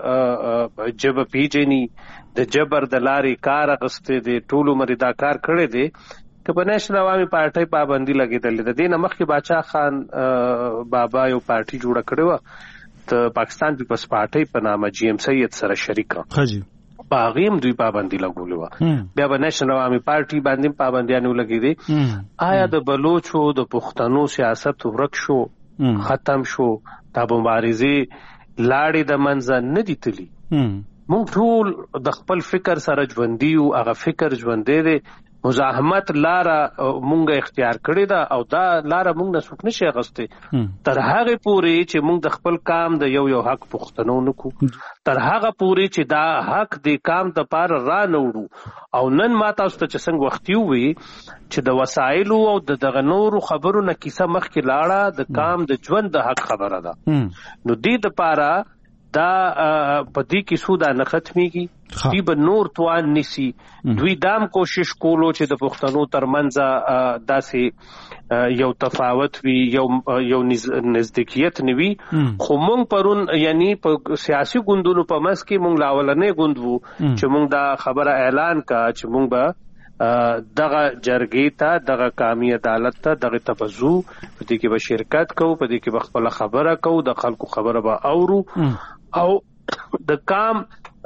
جبر پیجنی د جبر د لارې کار غسته دي ټول عمر دا کار کړی دی که په نېشنل عوامي پارټي پابندي لګیدلې ده دینه مخکې باچا خان بابا یو پارټي جوړ کړو ته پاکستان پیپلز پارټي په نامه جی ایم سید سره شریک حاجی باغیم دوی پابندي لګولې و بیا په نېشنل عوامي پارټي باندې پابندیانو لګیدي آیا د بلوچو د پښتنو سیاست ورک شو ختم شو دا مبارزه لاړې د منځ نه دي تللی مونږ ټول د خپل فکر سره ژوندۍ او هغه فکر ژوندې دي مزاحمت لاره مونږه اختیار کړی دا او دا لاره مونږ نه څوک نشي غسته تر هغه پوري چې مونږ د خپل کام د یو حق پښتنو نکو تر هغه پوري چې دا حق د کام د پار را نوړو او نن ما تاسو ته څنګه وختي وي چې د وسایلو او د دغه نورو خبرو نه کیسه مخ کې لاړه د کام د ژوند د حق خبره ده نو دې د پاره دا پدې کې سودا نه ختميږي دی به نور توان نسی دوی دام کوشش کولو چې د پښتنو ترمنځ داسې یو تفاوت وي یو نزدېکیت نوي خو مونږ پرون یعنی په سیاسي ګوندونو په مس کې مونږ لاولنې ګوند وو چې مونږ دا خبره اعلان کا چې مونږ به دغه جرګې ته دغه قومي عدالت ته دغه تبزو په دې کې به شرکت کوو په دې کې به خپل خبره کوو د خلکو خبره به اورو او د کام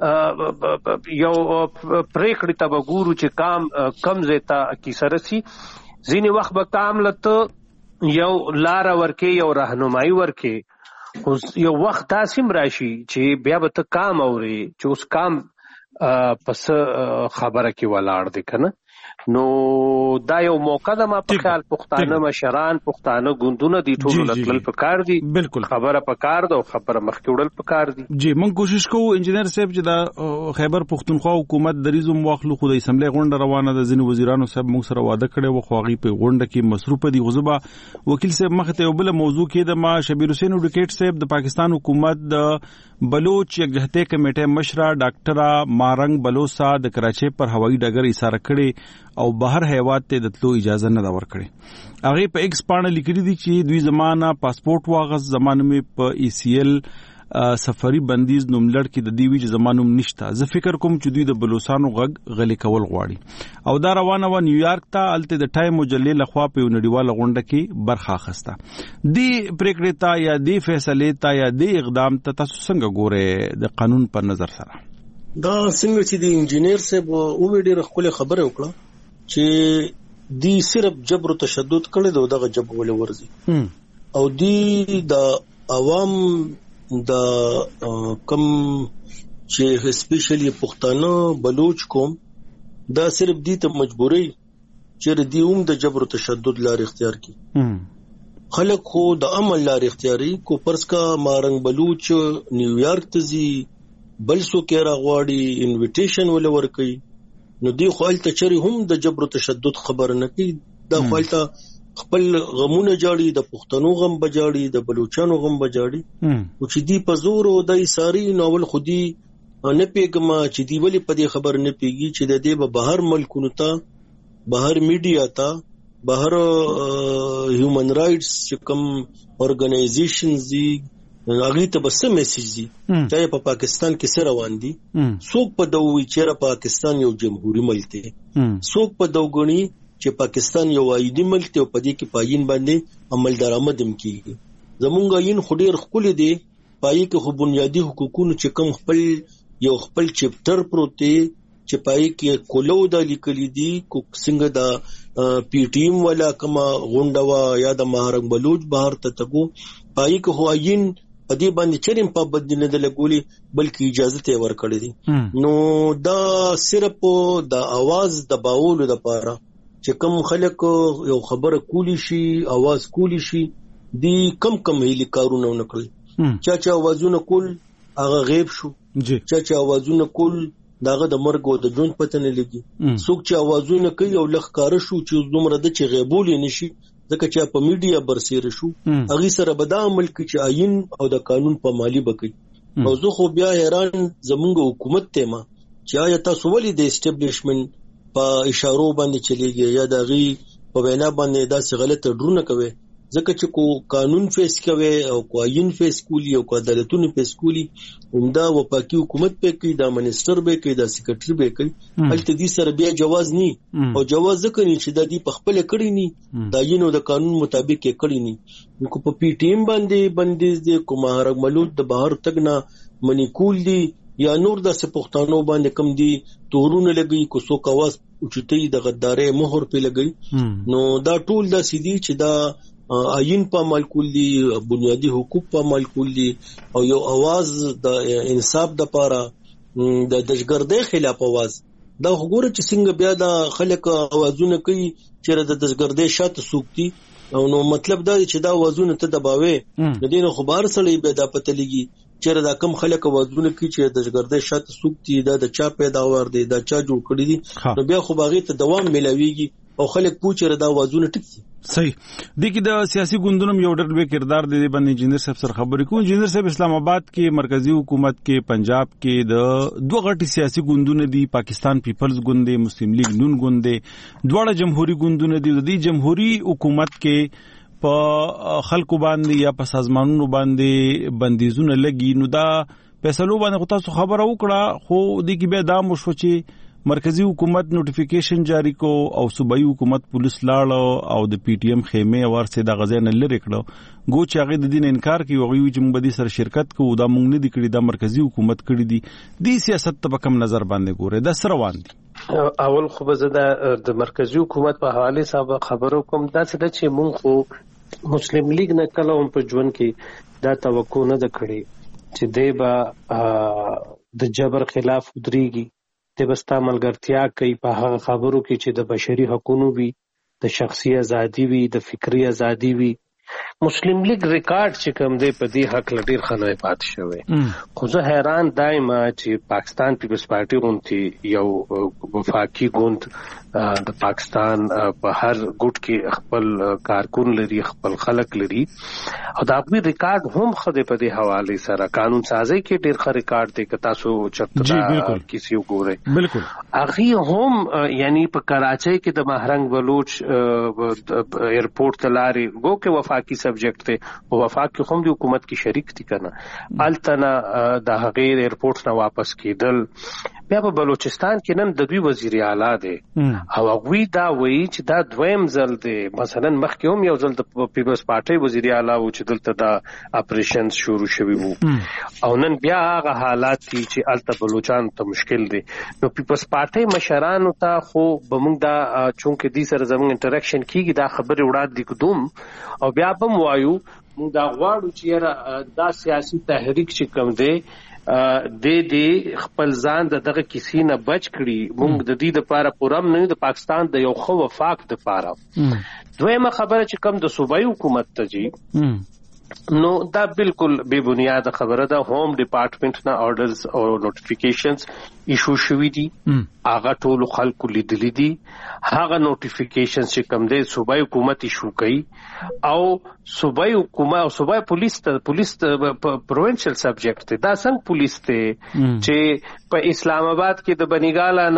یو پریکړه ته وګورو چې کام کم زیتا کی سرسي ځینې وخت به کام لته یو لار ورکه یو راهنمایي ورکه خو یو وخت تاسم راشي چې بیا به ته کام اوري چې اوس کام پس خبره کې ولاړ دي کنه نو دا یو موقع ده ما په خیال پښتانه مشران پښتانه ګوندونه دي ټول لټل پکار دي بالکل خبره پکار ده او خبره مخکې وړل پکار دي جی مونږ کوشش کوو انجینر صاحب چې دا خیبر پښتونخوا حکومت د ریزم واخلو خو د اسمبلی غونډه روانه ده ځینې وزیرانو صاحب موږ سره وعده کړی و خو هغه په غونډه کې مصروف دي غزبا وکیل صاحب مخ ته بل موضوع کې د ما شبیر حسین اډوکیټ صاحب د پاکستان حکومت د بلوچ یګهته کمیټه مشره ډاکټر مارنګ بلوسا د کراچۍ پر هوایي ډګر ایثار کړي او بهر هیواد ته د تلو اجازه نه ورکړي هغه په ایکس باندې لیکلي دي چې دوی زمانہ پاسپورت واغز زمانه می په ای سی ال سفری بندیز نوملړ کې د دیوی زمانوم نشته زه فکر کوم چې دوی د بلوچستانو غږ غلي کول غواړي او دا روانه و نیویارک ته الته د ټایم مجلې لخوا په نړیواله غونډه کې برخه اخسته دی پریکړه تا یا دی فیصله تا یا دی اقدام ته تاسو څنګه ګوره د قانون پر نظر سره دا څنګه چې د انجینیر صاحب او ډېر خپل خبره وکړه چې دی صرف جبر او تشدد کړي دغه جبر ول ورزي او دی د عوام دا کم چې سپیشلی پښتانه بلوچ کوم دا صرف دي ته مجبوري چې دی د جبر او تشدد لار اختیار کی خلک خو د عمل لار اختیاري کو پرس کا مارنګ بلوچ نیویارک ته زی بل سو کې راغواړي انویټیشن ول ورکي نو دی خو الته چری هم د جبر او تشدد خبر نه کی دا خپلته خپل غمونه جاړي د پښتنو غم بجاړي د بلوچستانو غم بجاړي او چې دی په زور او د ایثاری نوول خودي نه پیګما چې دی ولی په دې خبر نه پیږي چې د دې به بهر ملکونو ته بهر میډیا ته بهر هیومن رائټس چې کوم اورګنایزیشنز دي هغه ته بس میسج دي چې په پاکستان کې سره روان دي څوک په دوی چې پاکستان یو جمهوریت ملک دی څوک په دوغني چې پاکستان یو وایي ملک ته په دې کې پاین باندې عمل درآمد هم کیږي زمونږ یین خډیر خپل دي پای کې خو بنیادی حقوقونه چې کوم خپل یو خپل چپټر پروت چې پای کې کولو د لیکلي دي کو څنګه دا پی ټیم ولا کما غونډوا یا د مهرنګ بلوچ بهر ته تګو پای کې هو یین په دې باندې چرېم په بدینه د لګولي بلکې اجازه ته ورکړې دي نو دا صرف د आवाज د باولو د پاره چې کوم خلک یو خبره کولی شي आवाज کولی شي دی کم هلي کارونه نکړي چا आवाजونه کول هغه غیب شو چا आवाजونه کول داغه د مرګ او د ژوند پته نه لګي څوک چې आवाजونه کوي او لخ کار شو چې دومره د چې غیبول نشي ځکه چې په میډیا برسېره شو هغه سره به دا عمل کوي چې آئین او د قانون په مالی بکی او زه خو بیا حیران زمونږ حکومت ته ما چې آیا تاسو ولې د اسټابلیشمنت په اشارو باندې چلیږي یا د غي په وینا باندې داسې غلطه ډرونه کوي ځکه چې کو قانون فیس کوي او کو آئین فیس کولی او کو عدالتونه فیس کولی همدا وپاکي حکومت په کې دا منسٹر به کې دا سیکریټری به کې هلته دې سره بیا جواز ني او جواز ځکه ني چې د دې په خپل کړی ني دا یینو د قانون مطابق کې کړی ني کو په پی ټیم باندې بندیز دي کو مهرنګ ملوت د بهر تګنا منی کول دي یا نور د سپښتانو باندې کم دي تورونه لګي کو سو کواز اوچتي د غدارې مهر په لګي نو دا ټول د سيدي چې دا آئین په عمل کول دي بنیادی حقوق په عمل کول دي او یو आवाज د انصاف د پاره د دشګردۍ خلاف आवाज دا وګوره چې څنګه بیا د خلک आवाजونه کوي چې د دشګردۍ شاته سوکتي او نو مطلب دا چې دا आवाजونه ته دباوي د دین خبر سره به دا پته لګي چې دا کم خلک आवाजونه کوي چې د دشګردۍ شاته سوکتي دا د چا پیداوار دي دا چا جوړ کړی دي نو بیا خو باغی ته دوام ملويږي او خلک پوښتنه دا आवाजونه ټکی صحیح د کی د سیاسي ګوندونو یو ډېر لوی کردار دی باندې انجینر صاحب سره خبرې کوم انجینر صاحب اسلام آباد کې مرکزی حکومت کې پنجاب کې د دوه غټي سیاسي ګوندونه دي پاکستان پیپلز ګوند دی مسلم لیگ نون ګوند دی دواړه جمهوریت ګوندونه دي د جمهوریت حکومت کې په خلکو باندې یا په سازمانونو باندې بندیزونه لګي نو دا فیصلو باندې تاسو خبره وکړه خو د کی به دا مشو چې مرکزی حکومت نوټیفیکیشن جاری کو او صوبایي حکومت پولیس لاړ او د پی ټی ایم خیمه ورسه د غزین لری کړو گو چې هغه د دین انکار کوي او وی چې موږ به سره شرکت کوو دا موږ نه دی کړی دا مرکزی حکومت کړی دی د سیاست په کم نظر باندې ګوره دا سره روان دي اول خو به د مرکزی حکومت په حواله صاحب خبرو کوم دا څه چې موږ خو مسلم لیگ نه کله هم په ژوند کې دا توقع نه کړی چې دی به د جبر خلاف ودرېږي د بستا ملګرتیا کوي په هغه خبرو کې چې د بشري حقوقو وي، د شخصي ازادي وي، د فکری ازادي وي. مسلم لیگ ریکارډ چې کوم دی په دې حق لډیر خلای پات شوی. خو زه حیران دایم چې پاکستان پیپلز پارټي غونډې یو وفاقي ګوند د پاکستان په هر ګوټ کې خپل کارکون لري، خپل خلک لري، او دا په ریکارډ هم خدای په دې حواله سره قانون سازي کې ډیر ښه ریکارډ دی که تاسو چرته کسی وګورئ. بالکل هغه هم یعنی په کراچۍ کې د مهرنګ بلوچ ایرپورټ ته لارې گو کې وفاقي سبجیکٹ ته او وفاق کې هم د حکومت کې شریک دي کنه، التنا د هغه ایرپورټ نه واپس کېدل. بیا په بلوچستان کې نن د دوی وزیر اعلی دی او هغه دا وایي چې دا دویم ځل دی، مثلا مخکې هم یو ځل د پیپلز پارټي وزیر اعلی و چې دلته دا اپریشن شروع شوی وو، او نن بیا هغه حالات دي چې الته بلوچستان ته مشکل دي. نو پیپلز پارټي مشرانو ته خو بمونږ دا چونکه دې سره زموږ انټریکشن کیږي دا خبره وړاندې کوم او بیا بم وایو موږ دا غواړو چې دا سیاسي تحریک چې کوم دی د خپل ځان دغه کسی نه بچ کړي، موږ د دې لپاره پورم نه د پاکستان د یو خو وفاق د لپاره. دویمه خبره چې کوم د صوبایي حکومت ته جی نو دا بالکل بے بنیاد خبره ده. ہوم ډپارټمنټ نه آرډرز او نوټیفیکیشنز ایشو شوي دي، هغه ټول خلکو لیدلي دي. هغه نوټیفیکیشنز چې کوم دی صوبایي حکومت ایشو کوي او صوبایي حکومت او صوبایي پولیس پروینشل سبجیکټ دی. دا څنګه پولیس ته چې په اسلام آباد کې د بنیګالا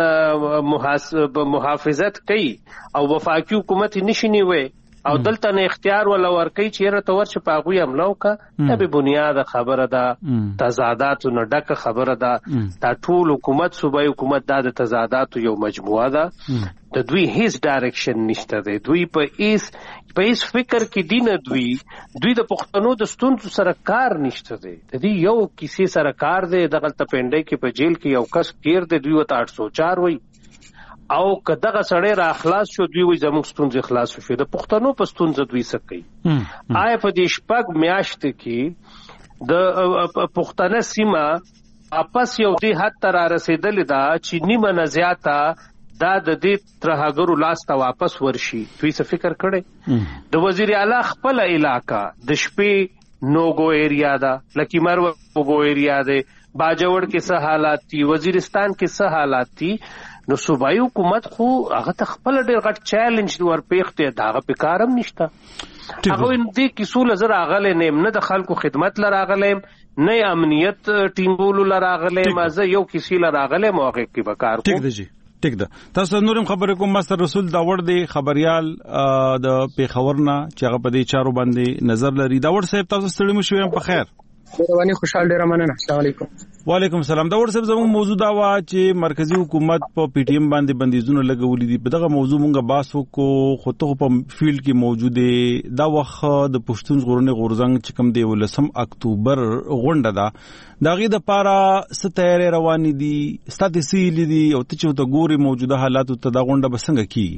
نه محافظت کوي او وفاقي حکومت نشي نیوي او دلته نه اختیار ولا ورکي چې رته ورچ پاغوي عملو کا، دا به بنیاد خبره ده، تضادات نه ډک خبره ده. دا ټول حکومت صوبایي حکومت دا د تضادات یو مجموعه ده. د دوی هیڅ ډایرکشن نشته دی، دوی په هیڅ فکر کې دي نه، دوی د پښتنو د ستونزو سره کار نشته دی. د دې یو کیسې سره کار دی، دغه تپنډۍ کې په جیل کې یو کس گیر دی، دوی وته 804 وای او که دغه سړی را اخلاص شو دوی وایي زموږ ستونزې خلاص شو. د پښتنو په ستونزه دوی څه کوي؟ آیا په دې شپږ میاشتې کې د پښتنه سیمه واپس یو دې حد ته را رسېدلې ده چې نیمه نه زیاته دا د دې ترهګرو لاس ته واپس ورشي؟ دوی څه فکر کړی؟ د وزیر اعلی خپل علاقه د شپې نوګو ایریا ده، لکی مرو نوګو ایریا ده، باجوړ کې څه حالات دي، وزیرستان کې څه حالات دي. نو صوبایي حکومت خو هغه ته خپل ډېر غټ چیلنج ورپېښ دی، هغه په کارم نشته. هغه دې کیسو لزر اغله نیم نه د خلکو خدمت لراغلم نه امنیت ټینګولو لراغلم، مازه یو کیسې لراغلم هغه کې بکار کو. ټیک ده. تاسو نورم خبرې کوم مستر رسول داوړ دی خبريال د پیښورنا چې هغه په دې چارو باندې نظر لري. داوړ صاحب تاسو ستړي مو شوم په خیر؟ رواني خوشحال ډیر مننه. السلام علیکم. وعلیکم السلام. داوړ صاحب زموږ موضوع دا وا چې مرکزی حکومت په پی ټی ایم باندې بندیزونه لګولې دي. په دغه موضوع مونږه بحث وکړو، خو ته په فیلډ کې موجود دی. دا وخت د پښتون ژغورنې غورځنګ چې کوم دی 19 اکتوبر غونډه ده، دا غي د پاره ست تیاری روان دي، ستاسو دي او ته چې ته ګوري موجوده حالات ته دا غونډه بسنګ کی؟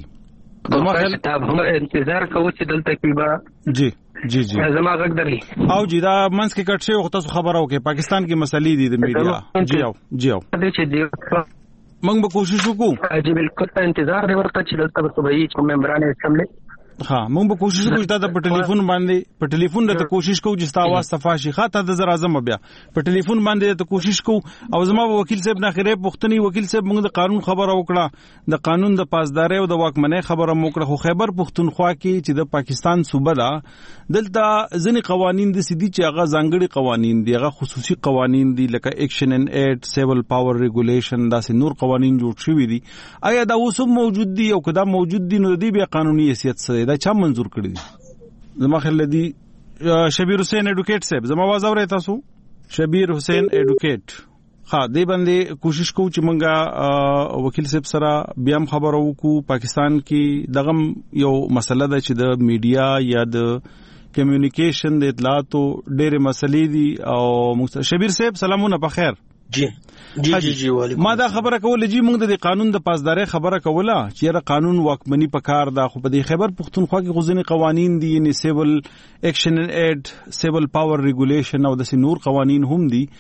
هم انتظار کوو چې دلته کیبا جی زما غږ دري او جی دا منځ کې کټ شي او تاسو خبرو کې پاکستان کې مسلې دي د میډیا. جی او موږ به کوشش وکړو. جی بالکل انتظار دی ورته چې دلته به صوبایي ممبران اسمبلی موږ به کوشش کوو چې دا په ټلیفون باندې په ټلیفون د کوشش کوو چې تاسو आवाज صفاشي خاطه د زر اعظم بیا په ټلیفون باندې د کوشش کوو. او زما وکیل صاحب نه خیره پښتني وکیل صاحب موږ د قانون خبره وکړه، د قانون د پاسداري او د واکمنۍ خبره وکړه. خو خیبر پښتونخوا کې چې د پاکستان صوبه ده دلته ځینې قوانين د سيدي چې هغه ځانګړي قوانين دي، هغه خصوصي قوانين دي لکه ایکشن ان ایډ، سیول پاور ریګولیشن، داسې نور قوانين جوړ شوي دي. آیا دا اوس هم موجود دي او کدا موجود دي نو د دې بیا قانوني حیثیت څه دا چا منظور کړی دي؟ زما خل دی شبیر حسین ایډوکیټ صاحب زما आवाज اورئ تاسو؟ شبیر حسین ایډوکیټ دې باندې کوشش کوو چې مونږه وکیل صاحب سره بیا هم خبرو وکړو. پاکستان کې دغه یو مسله ده چې د میډیا یا د کمیونیکیشن د اطلاعاتو ډېرې مسلې دي. او شبیر صاحب سلامونه په خیر؟ جی وعلیکم. ما دا خبره کوله جی موږ د قانون د پاسداري خبره کوله چې را قانون واکمنی په کار دا، خو په دې خیبر پښتونخوا کې غوښنی قوانين دي، یعنی سیول ایکشن ان ایډ، سیول پاور ریګولیشن او د نور قوانين هم دي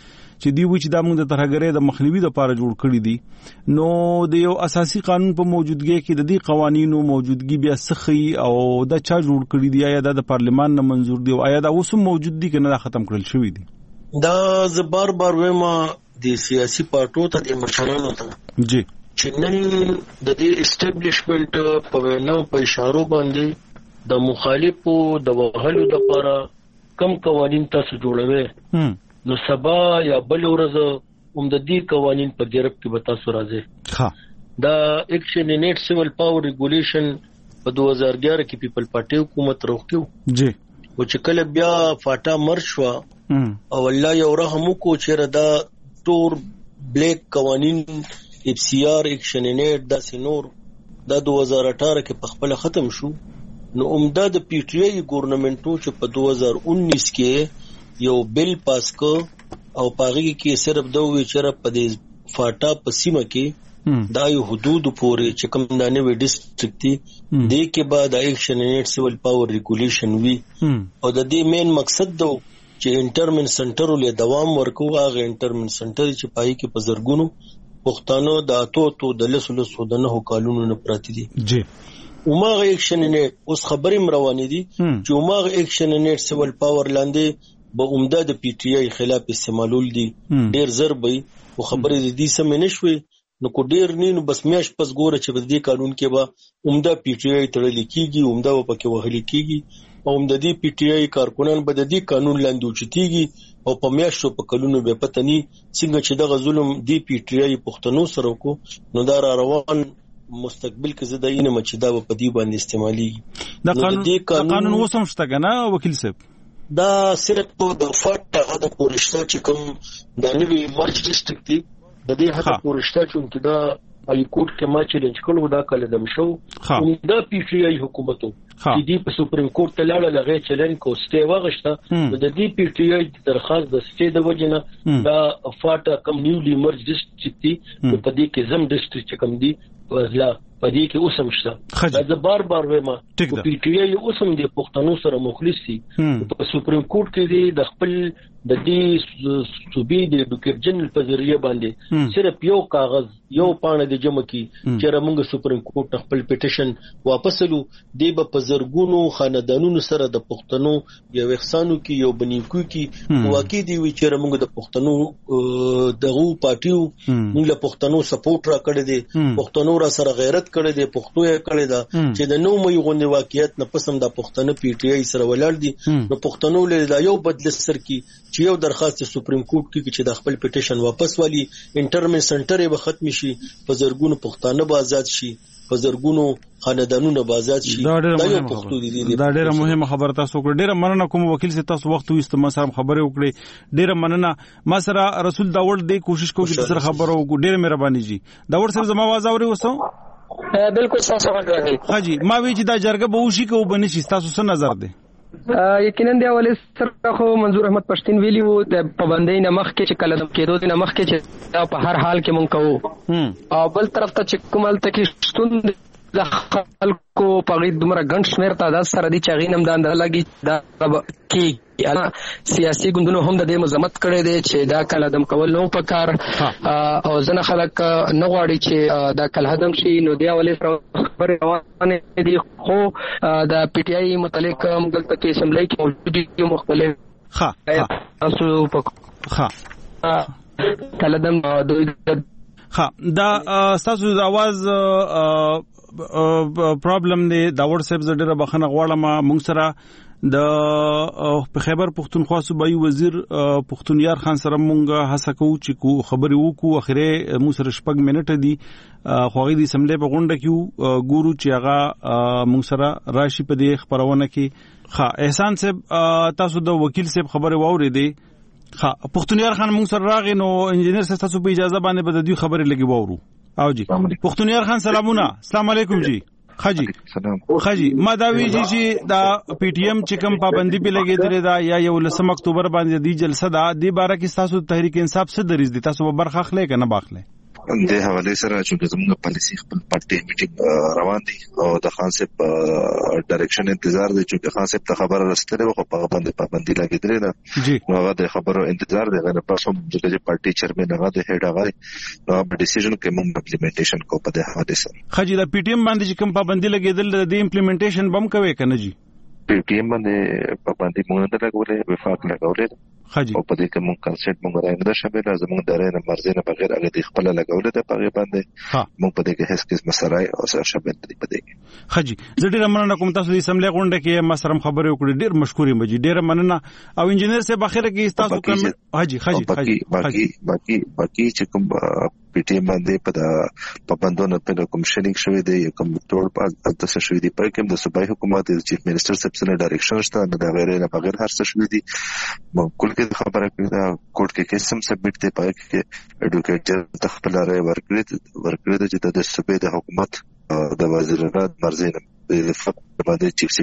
چې دی وچ د موږ د ترهګرۍ د مخنیوي لپاره جوړ کړی دي نو د یو اساسي قانون په موجودګۍ کې د دې قوانینو موجودګي بیا سخی او د چا جوړ کړی دی آیا د پارلمان نه منزور دی او آیا دا اوس موجود دي کنه ختم کړل شوی دي دا ز بار وایم د سیاسي پارټو ته د مشرانو ته جی چې نن د دې اسټابلیشمنت په ویناو په اشارو باندې د مخالفو د وهلو لپاره کم قوانين تاسو جوړوي نو سبا یا بل ورځ د دې قوانين په ګرب کې به تاسو راځي ها دا ایکشن انیټ سیول پاور ریګولیشن په 2011 کې پیپل پارټي حکومت روکیو جی او چې کله بیا فاټا مرشوا او الله یو رحم کو چې دا تور بلیک قوانين اف سی آر ایکشن انیټ دا سينور دا 2018 کې په خپل ختم شو نو عمده د پی ټی آی ګورنمنټو چې په 2019 کې یو بل پاس کو او پاغي کې صرف دوه چر په دې فاټا په سیمه کې دا یو حدود پورې چې کوم دانه وی ډیسټریکټ دي د کې بعد ایکشن انیټ سیول پاور ریګولیشن وی او د دې مین مقصد دو چې انټرمن سنټر له دوام ورکو هغه انټرمن سنټر چې پای کې په زرګونو پښتانه د اتو د لسلو سودنه قانونو نه پراتی دي جی وماغه ایکشن انیټ اوس خبرې مروانې دي چې وماغه ایکشن انیټ سیول پاور لاندې به عمده د پی ټی آی خلاف استعمالول دي ډیر ضربي او خبرې دي سم نشوي نو کو ډیر نینو بس میاش پس ګوره چې په دې قانون کې به عمده پی ټی آی تړل کیږي عمده پکې وهل کیږي او عمده دی پی ټی آی کارکونان به د دې قانون لاندې اوچتيږي او په میاشتو په کلونو به پتني څنګه چې د ظلم دی پی ټی آی پښتنو سره کو نو دا روان مستقبل کې زداینه مچدا په دې باندې استعمالي دا قانون وسم شته کنه وکیل صاحب دا صرف د فاټا د پورشته چې کوم د نوی مرج ډیسټریکټ دی د دې هغه پورشته چې دا ای کورټ کې ما چیلنج کړو دا کله دم شو دا پی ټی آی حکومتو چې دی په سپریم کورټ ته لاړه لغې چیلنج کو سټي واغشته د دې پی ټی آی درخواست د سټي د وجنه دا فاټا کوم نیولی مرج ډیسټریکټ دی په دې کې زم ډیسټریکټ کوم دی وزلا پدې کې اوسم شته دا بار وایم پی ټی آی اوسم د پښتنو سره مخلص دي په سپریم کورټ کې دی د خپل د دې صوبې د ډاکټر جنرال په ذریعہ باندې صرف یو کاغذ یو پاڼه د جمع کی چې موږ سپریم کورټ خپل پټیشن واپس لو دی په زرګونو خاندانونو سره د پښتنو یو احسانو کې یو بنیکو کې واقع دی چې موږ د پښتنو دغه پارټیو موږ له پښتنو سپورټ را کړی دی پښتنو را سره غیرت کړی دی پښتو یې کړی دا چې د نو مې غونډه واقعیت نه پسم د پښتنو پی ټی آی سره ولاړ دي نو پښتنو له یو بدل سر کې چې یو درخواست سپریم کورټ کې چې د خپل پټیشن واپس والی انټرمن سنټر به ختم شي په زرګونو پښتانه به آزاد شي په زرګونو خاندانونو به آزاد شي دا ډیره مهمه خبره تاسو وکړه ډیره مننه کوم وکیل سي تاسو وخت وست ما سره خبرې وکړې ډیره مننه ما سره رسول داوړ دې کوشش کوم چې سره خبرو وکړو ډیره مهرباني جی داوړ صاحب زما आवाज اوري وسو بالکل تاسو غواړئ حاجی ما وی چې دا جرګه به وشي کو بنشي تاسو څه نظر دی یقینا دی اول سره خو منظور احمد پښتين ویلی وو د پابندۍ نه مخ کې چې کله د کېدو نه مخ کې چې په هر حال کې مونږ کوو او بل طرف ته چې کومل ته کې شتون د خلکو په غي دمر غنټ شمیر تعداد سره دي چې غینم د اندر لګي دا کې سیاسي ګوندونو هم د دې مزمت کړي دي چې دا کله دم کول نو پکار او ځنه خلک نه غواړي چې دا کله هدم شي نو دی اول خبره روانه دي خو د پی ټی آی متعلق موږ ته کې اسمبلی کې موجود دي مختلف تاسو په کله دم دوی دا تاسو د आवाज پرابلم دی دا واتس اپ زړه بخنه غواړم مونږ سره د خیبر پختونخوا صوبایي وزیر پختونیار خان سره مونږه هڅه کوو چې خبرې وکړو اخره مو سره شپږ منټه دي خوغې دي سملې په غونډه کې ګورو چې هغه مونږ سره راشي په دې خبرونه کې احسان صاحب تاسو د وکیل صاحب خبره واورېدې پختونیار خان مونږ سره راغی نو انجنیر صاحب تاسو په اجازه باندې به د دې خبرې لګي وورو او جی پختونیار خان سلامونه السلام علیکم جی خاجی خاجی ما دا وی چې دا پی ټی ایم چې کوم پابندي په لګیدل دا یا 11 اکتوبر باندې دی جلسه دا دی باره کې تاسو تحریک انصاف څه دریز دي تاسو برخه اخلي کنه باخله د حواله سره چې زموږ پالیسي خپل پارټي میټینګ روان دي او د خان صاحب ډایرکشن انتظار دی چې خان صاحب ته خبره رسېدلې وو په باندې پابندي لګېدلې ده هغه د خبرو انتظار دی غواړي په کوم چې پارټي چیرمن هغه د هډ هغه نو ډیسیژن کې موږ امپلیمنټیشن کو په دې حواله سره خجی د پی ټی ایم باندې چې کوم پابندي لګېدل د امپلیمنټیشن بم کوي کنه جی پی ټی ایم باندې پابندي موږ نه لګولې وفاق لګولې او په دې کې موږ کنسنټ موږ راځي نه شامل زموږ د رینه مرزي نه بغیر هغه د خپل لګولې د پغه باندې موږ په دې کې هیڅ کس مسرای او سره شامل دي په دې کې خجی زه ډیر مننه کوم تاسو د اسمبلی غونډه کې ما سره خبرې وکړې ډیر مشکورې مجي ډیر مننه او انجنیر صاحب اخر کې تاسو کوم حجی باقي چې کوم پی ټی ایم باندې په پابندونو په کوم شنیک شوی دی کوم ټول په تاسو شوی دی په کوم د صوبایي حکومت د چیف منسٹر صاحب سره ډایرکشن شته د غیر نه بغیر هر څه شوی دی کول کې خبره کړه دا کوټ کې کیس هم سبمټ دی پای کې اډوکیټر تخپل راي ورکړي چې د صوبې د حکومت د وزیر اعظم مرزي نه د فقط باندې چیف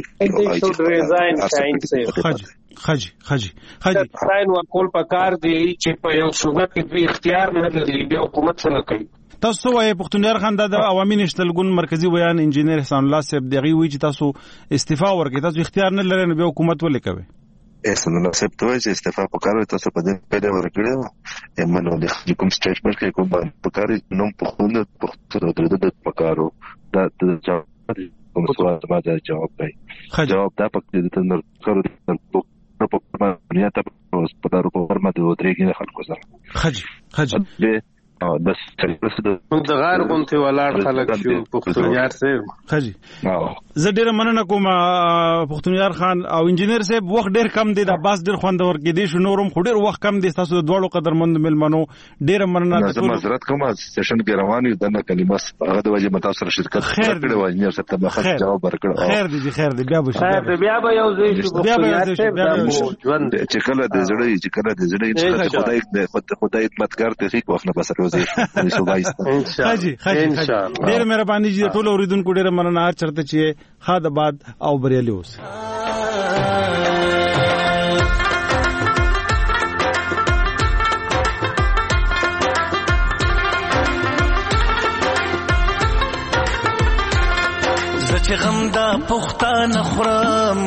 سیکریټری خجی ساين ورکول پکار دی چې په یو صوبه کې دوی اختیار نه لري بیا حکومت څنګه کوي تاسو وايي پښتونیار خان د عوامي نشتلګون مرکزی بیان انجنیر احسان الله صاحب دغه وی چې تاسو استعفا ورکړئ تاسو اختیار نه لرئ نو بیا حکومت ولې کوي احسان الله صاحب ته چې استعفا وکړي تاسو په دې پیدا ورکړئ یمنو د کوم سټیټمنټ کې کوم پکاري نو په د پکارو دا د کوم سوال ما دا جواب دی جواب دا پکې د تنر کړو په بنیاد په سپدارو په ورما د ودرېګي خلکو سره خجی بس د غیر غونته ولاړ خلک شو پښتونیار صاحب خجی زه ډیر مننه کوم پښتونیار خان او انجنیر صاحب وخت ډیر کم دی د باس ډیر خوندور کې دي شو نورم خو ډیر وخت کم دي تاسو د دوړو قدرمند ملمنو ډیر مننه زه معذرت کوم سیشن کې روان یو دنه کلمه هغه د وجه متاثر شرکت کړو و انجنیر صاحب ته خاص جواب ورکړ خیر دی بیا به یو ځای شو ژوند چې کله د زړه خدای خدمتګار ته هیڅ وخت نه بسره حاجی ډیر مهرباني دي ټول اوریدونکو ډیر مننه چرته چې خاد آباد او بریالي اوس زچ غم دا پختان خورم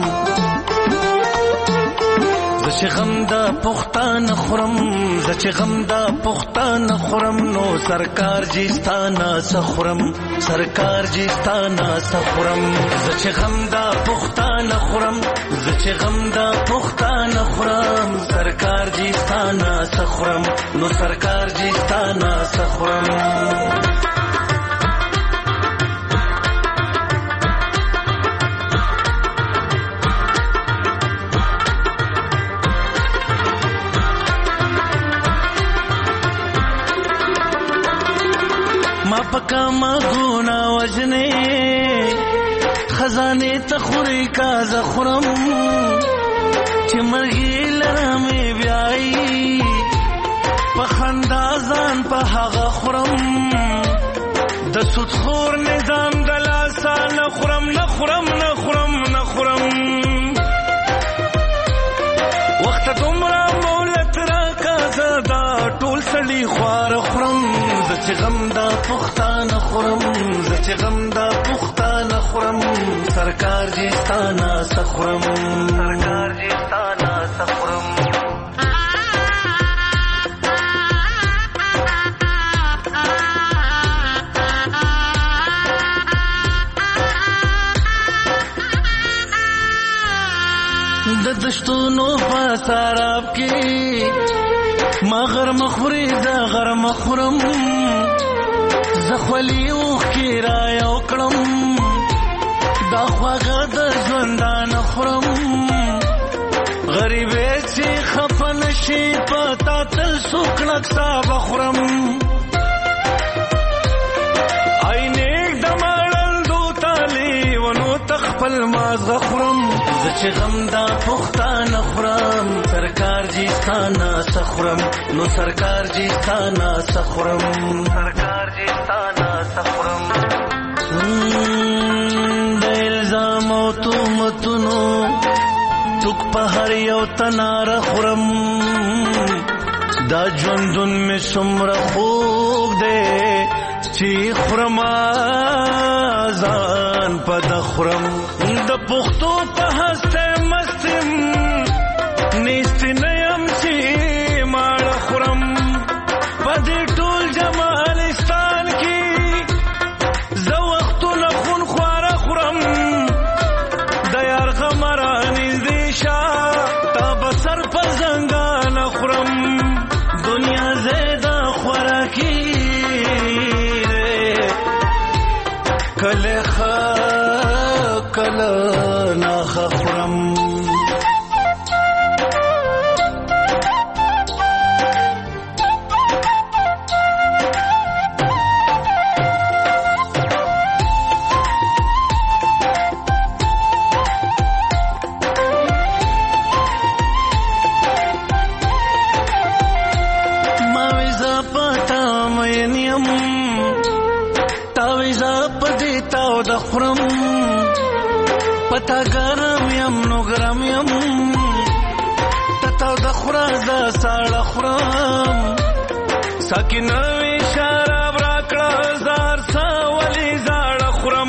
زچ غم دا پختان خورم زچ غم دا پختان خورم نو سرکار جیستانا سخورم سرکار جیستانا سخورم زچ غم دا پختان خورم زچ غم دا پختان خورم سرکار جیستانا سخورم نو سرکار جیستانا سخورم پکا مغونا وجنے خزانے تخوری کا زخرم چمرگی لرمی بیائی پخندازان پہاغا خورم دسود خور نظام دلاسا نخورم نخورم نخورم نخورم وقت دمرا مولت را کا زدا ټول سړي خوار خورم زچ غم دا پختان خورم زچ غم دا پختان خورم سرکار جیستانا سخورم سرکار جیستانا سخورم د دشتونو په سراب کې مغر مخوري دا غر مخورم زخولی اوخ کی را یو کړم دا خواږه د ژوندان خورم غریبې چې خفن شي پتا تل سوکړک صاحب خورم عینک د مړندو تالی ونو تخپل ماز غخورم زچ غم دا پختان خورم سرکار جیستانا سخورم نو سرکار جیستانا سخورم سرکار جیستانا سخورم د الزام او تهمتونو توک په هر یو تنار خورم دا ژوندون می څومره خوږ دی چې خورم ځان په د خورم د پښتو په هسته مستم نیست نه یم چې ماړه خورم په دې ټول جمالستان کې زه وختونه خونخواره خورم د یار غمره نږدې شه تا به سر په زنګانه خورم دنیا زیده خوراکي کله کله ناخه خورم پتا ګرم یم نو ګرم یم تاو د خورا ز ساړه خورم ساکینه وی شراب راکړه زار ساولی زاړه خورم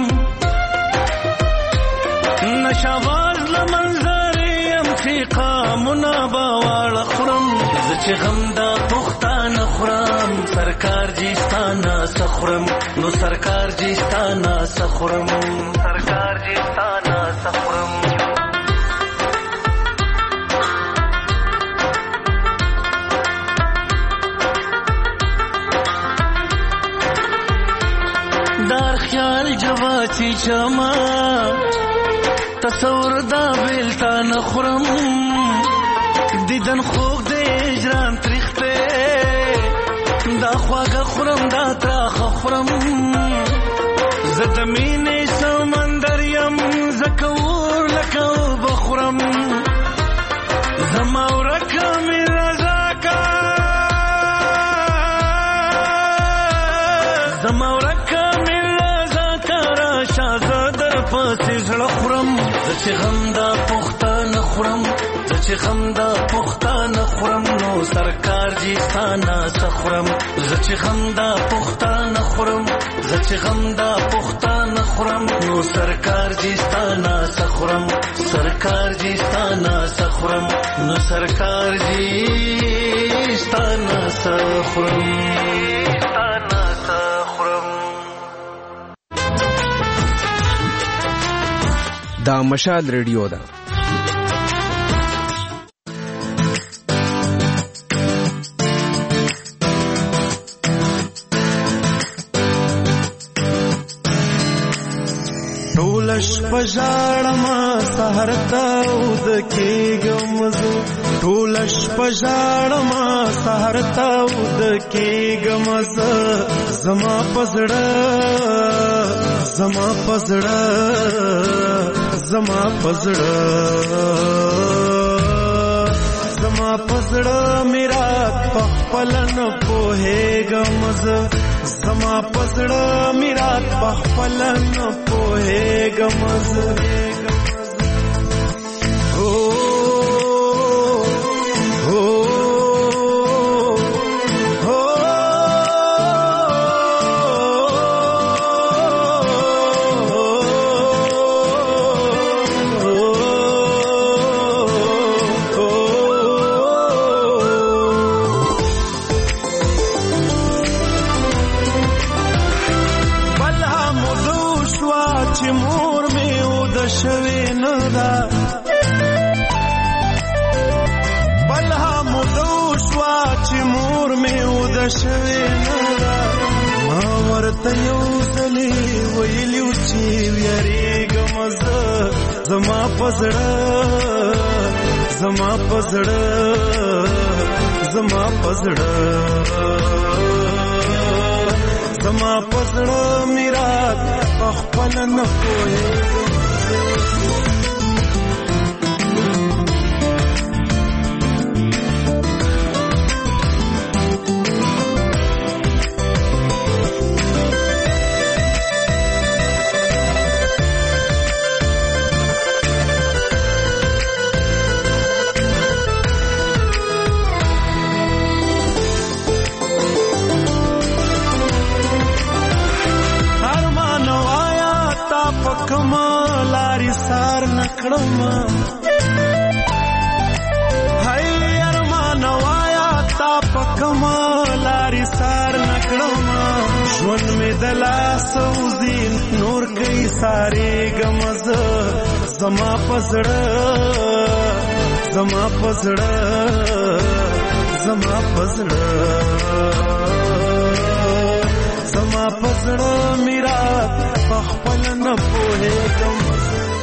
نشاواز لمنظر یم چې قامونه باواړه خورم زه چې غم دا پښتانه خورم سرکار جی ستانه سخورم نو سرکار جی ستانه سخورم سرکار جی ستانه سخورم دار خیال جواتی چما تصور دا بیلتا نخورم دیدن خوک دی اجران تریخته دا خواگا خورم دا تراخ خورم زدمین سمندر یم زکور لکو بخورم زماورکا من رزاکا زماورکا من رزاکا راشا زدر پاسی زڑا خورم زچ غم دا پختان خورم زچ غم دا پختان خورم نو سرکار جی ستانا سخورم زچ غم دا پختان خورم زچ غم دا پختان خورم نو سرکار جی ستانا سخورم سرکار جی ستانا سخورم نو سرکار جی ستانا سخورم ستانا سخورم دا مشال ریډیو ده ټولش پژړما سحر تاود کېګم زه ټولش پژړما سحر تاود کېګم زه زما پزړه زما پزړه زما پزړه زما پزړه میرا پخپلن پوهېګم زه زما پزړه میرا پخپلن پوهېګم زه شوی نرا ما ورته یو ځلې ویلیو چې ویریږم زه زما پزړه زما پزړه زما پزړه زما پزړه میرا خپل نه پوهېږم نکړم هاي ارمان وایا تا پکم لاري سار نکړم ژوند می دلا سوزین نور کئی سارے گمز زما پزړه زما پزړه زما پزړه زما پزړه میرا خپل نه پوهېږم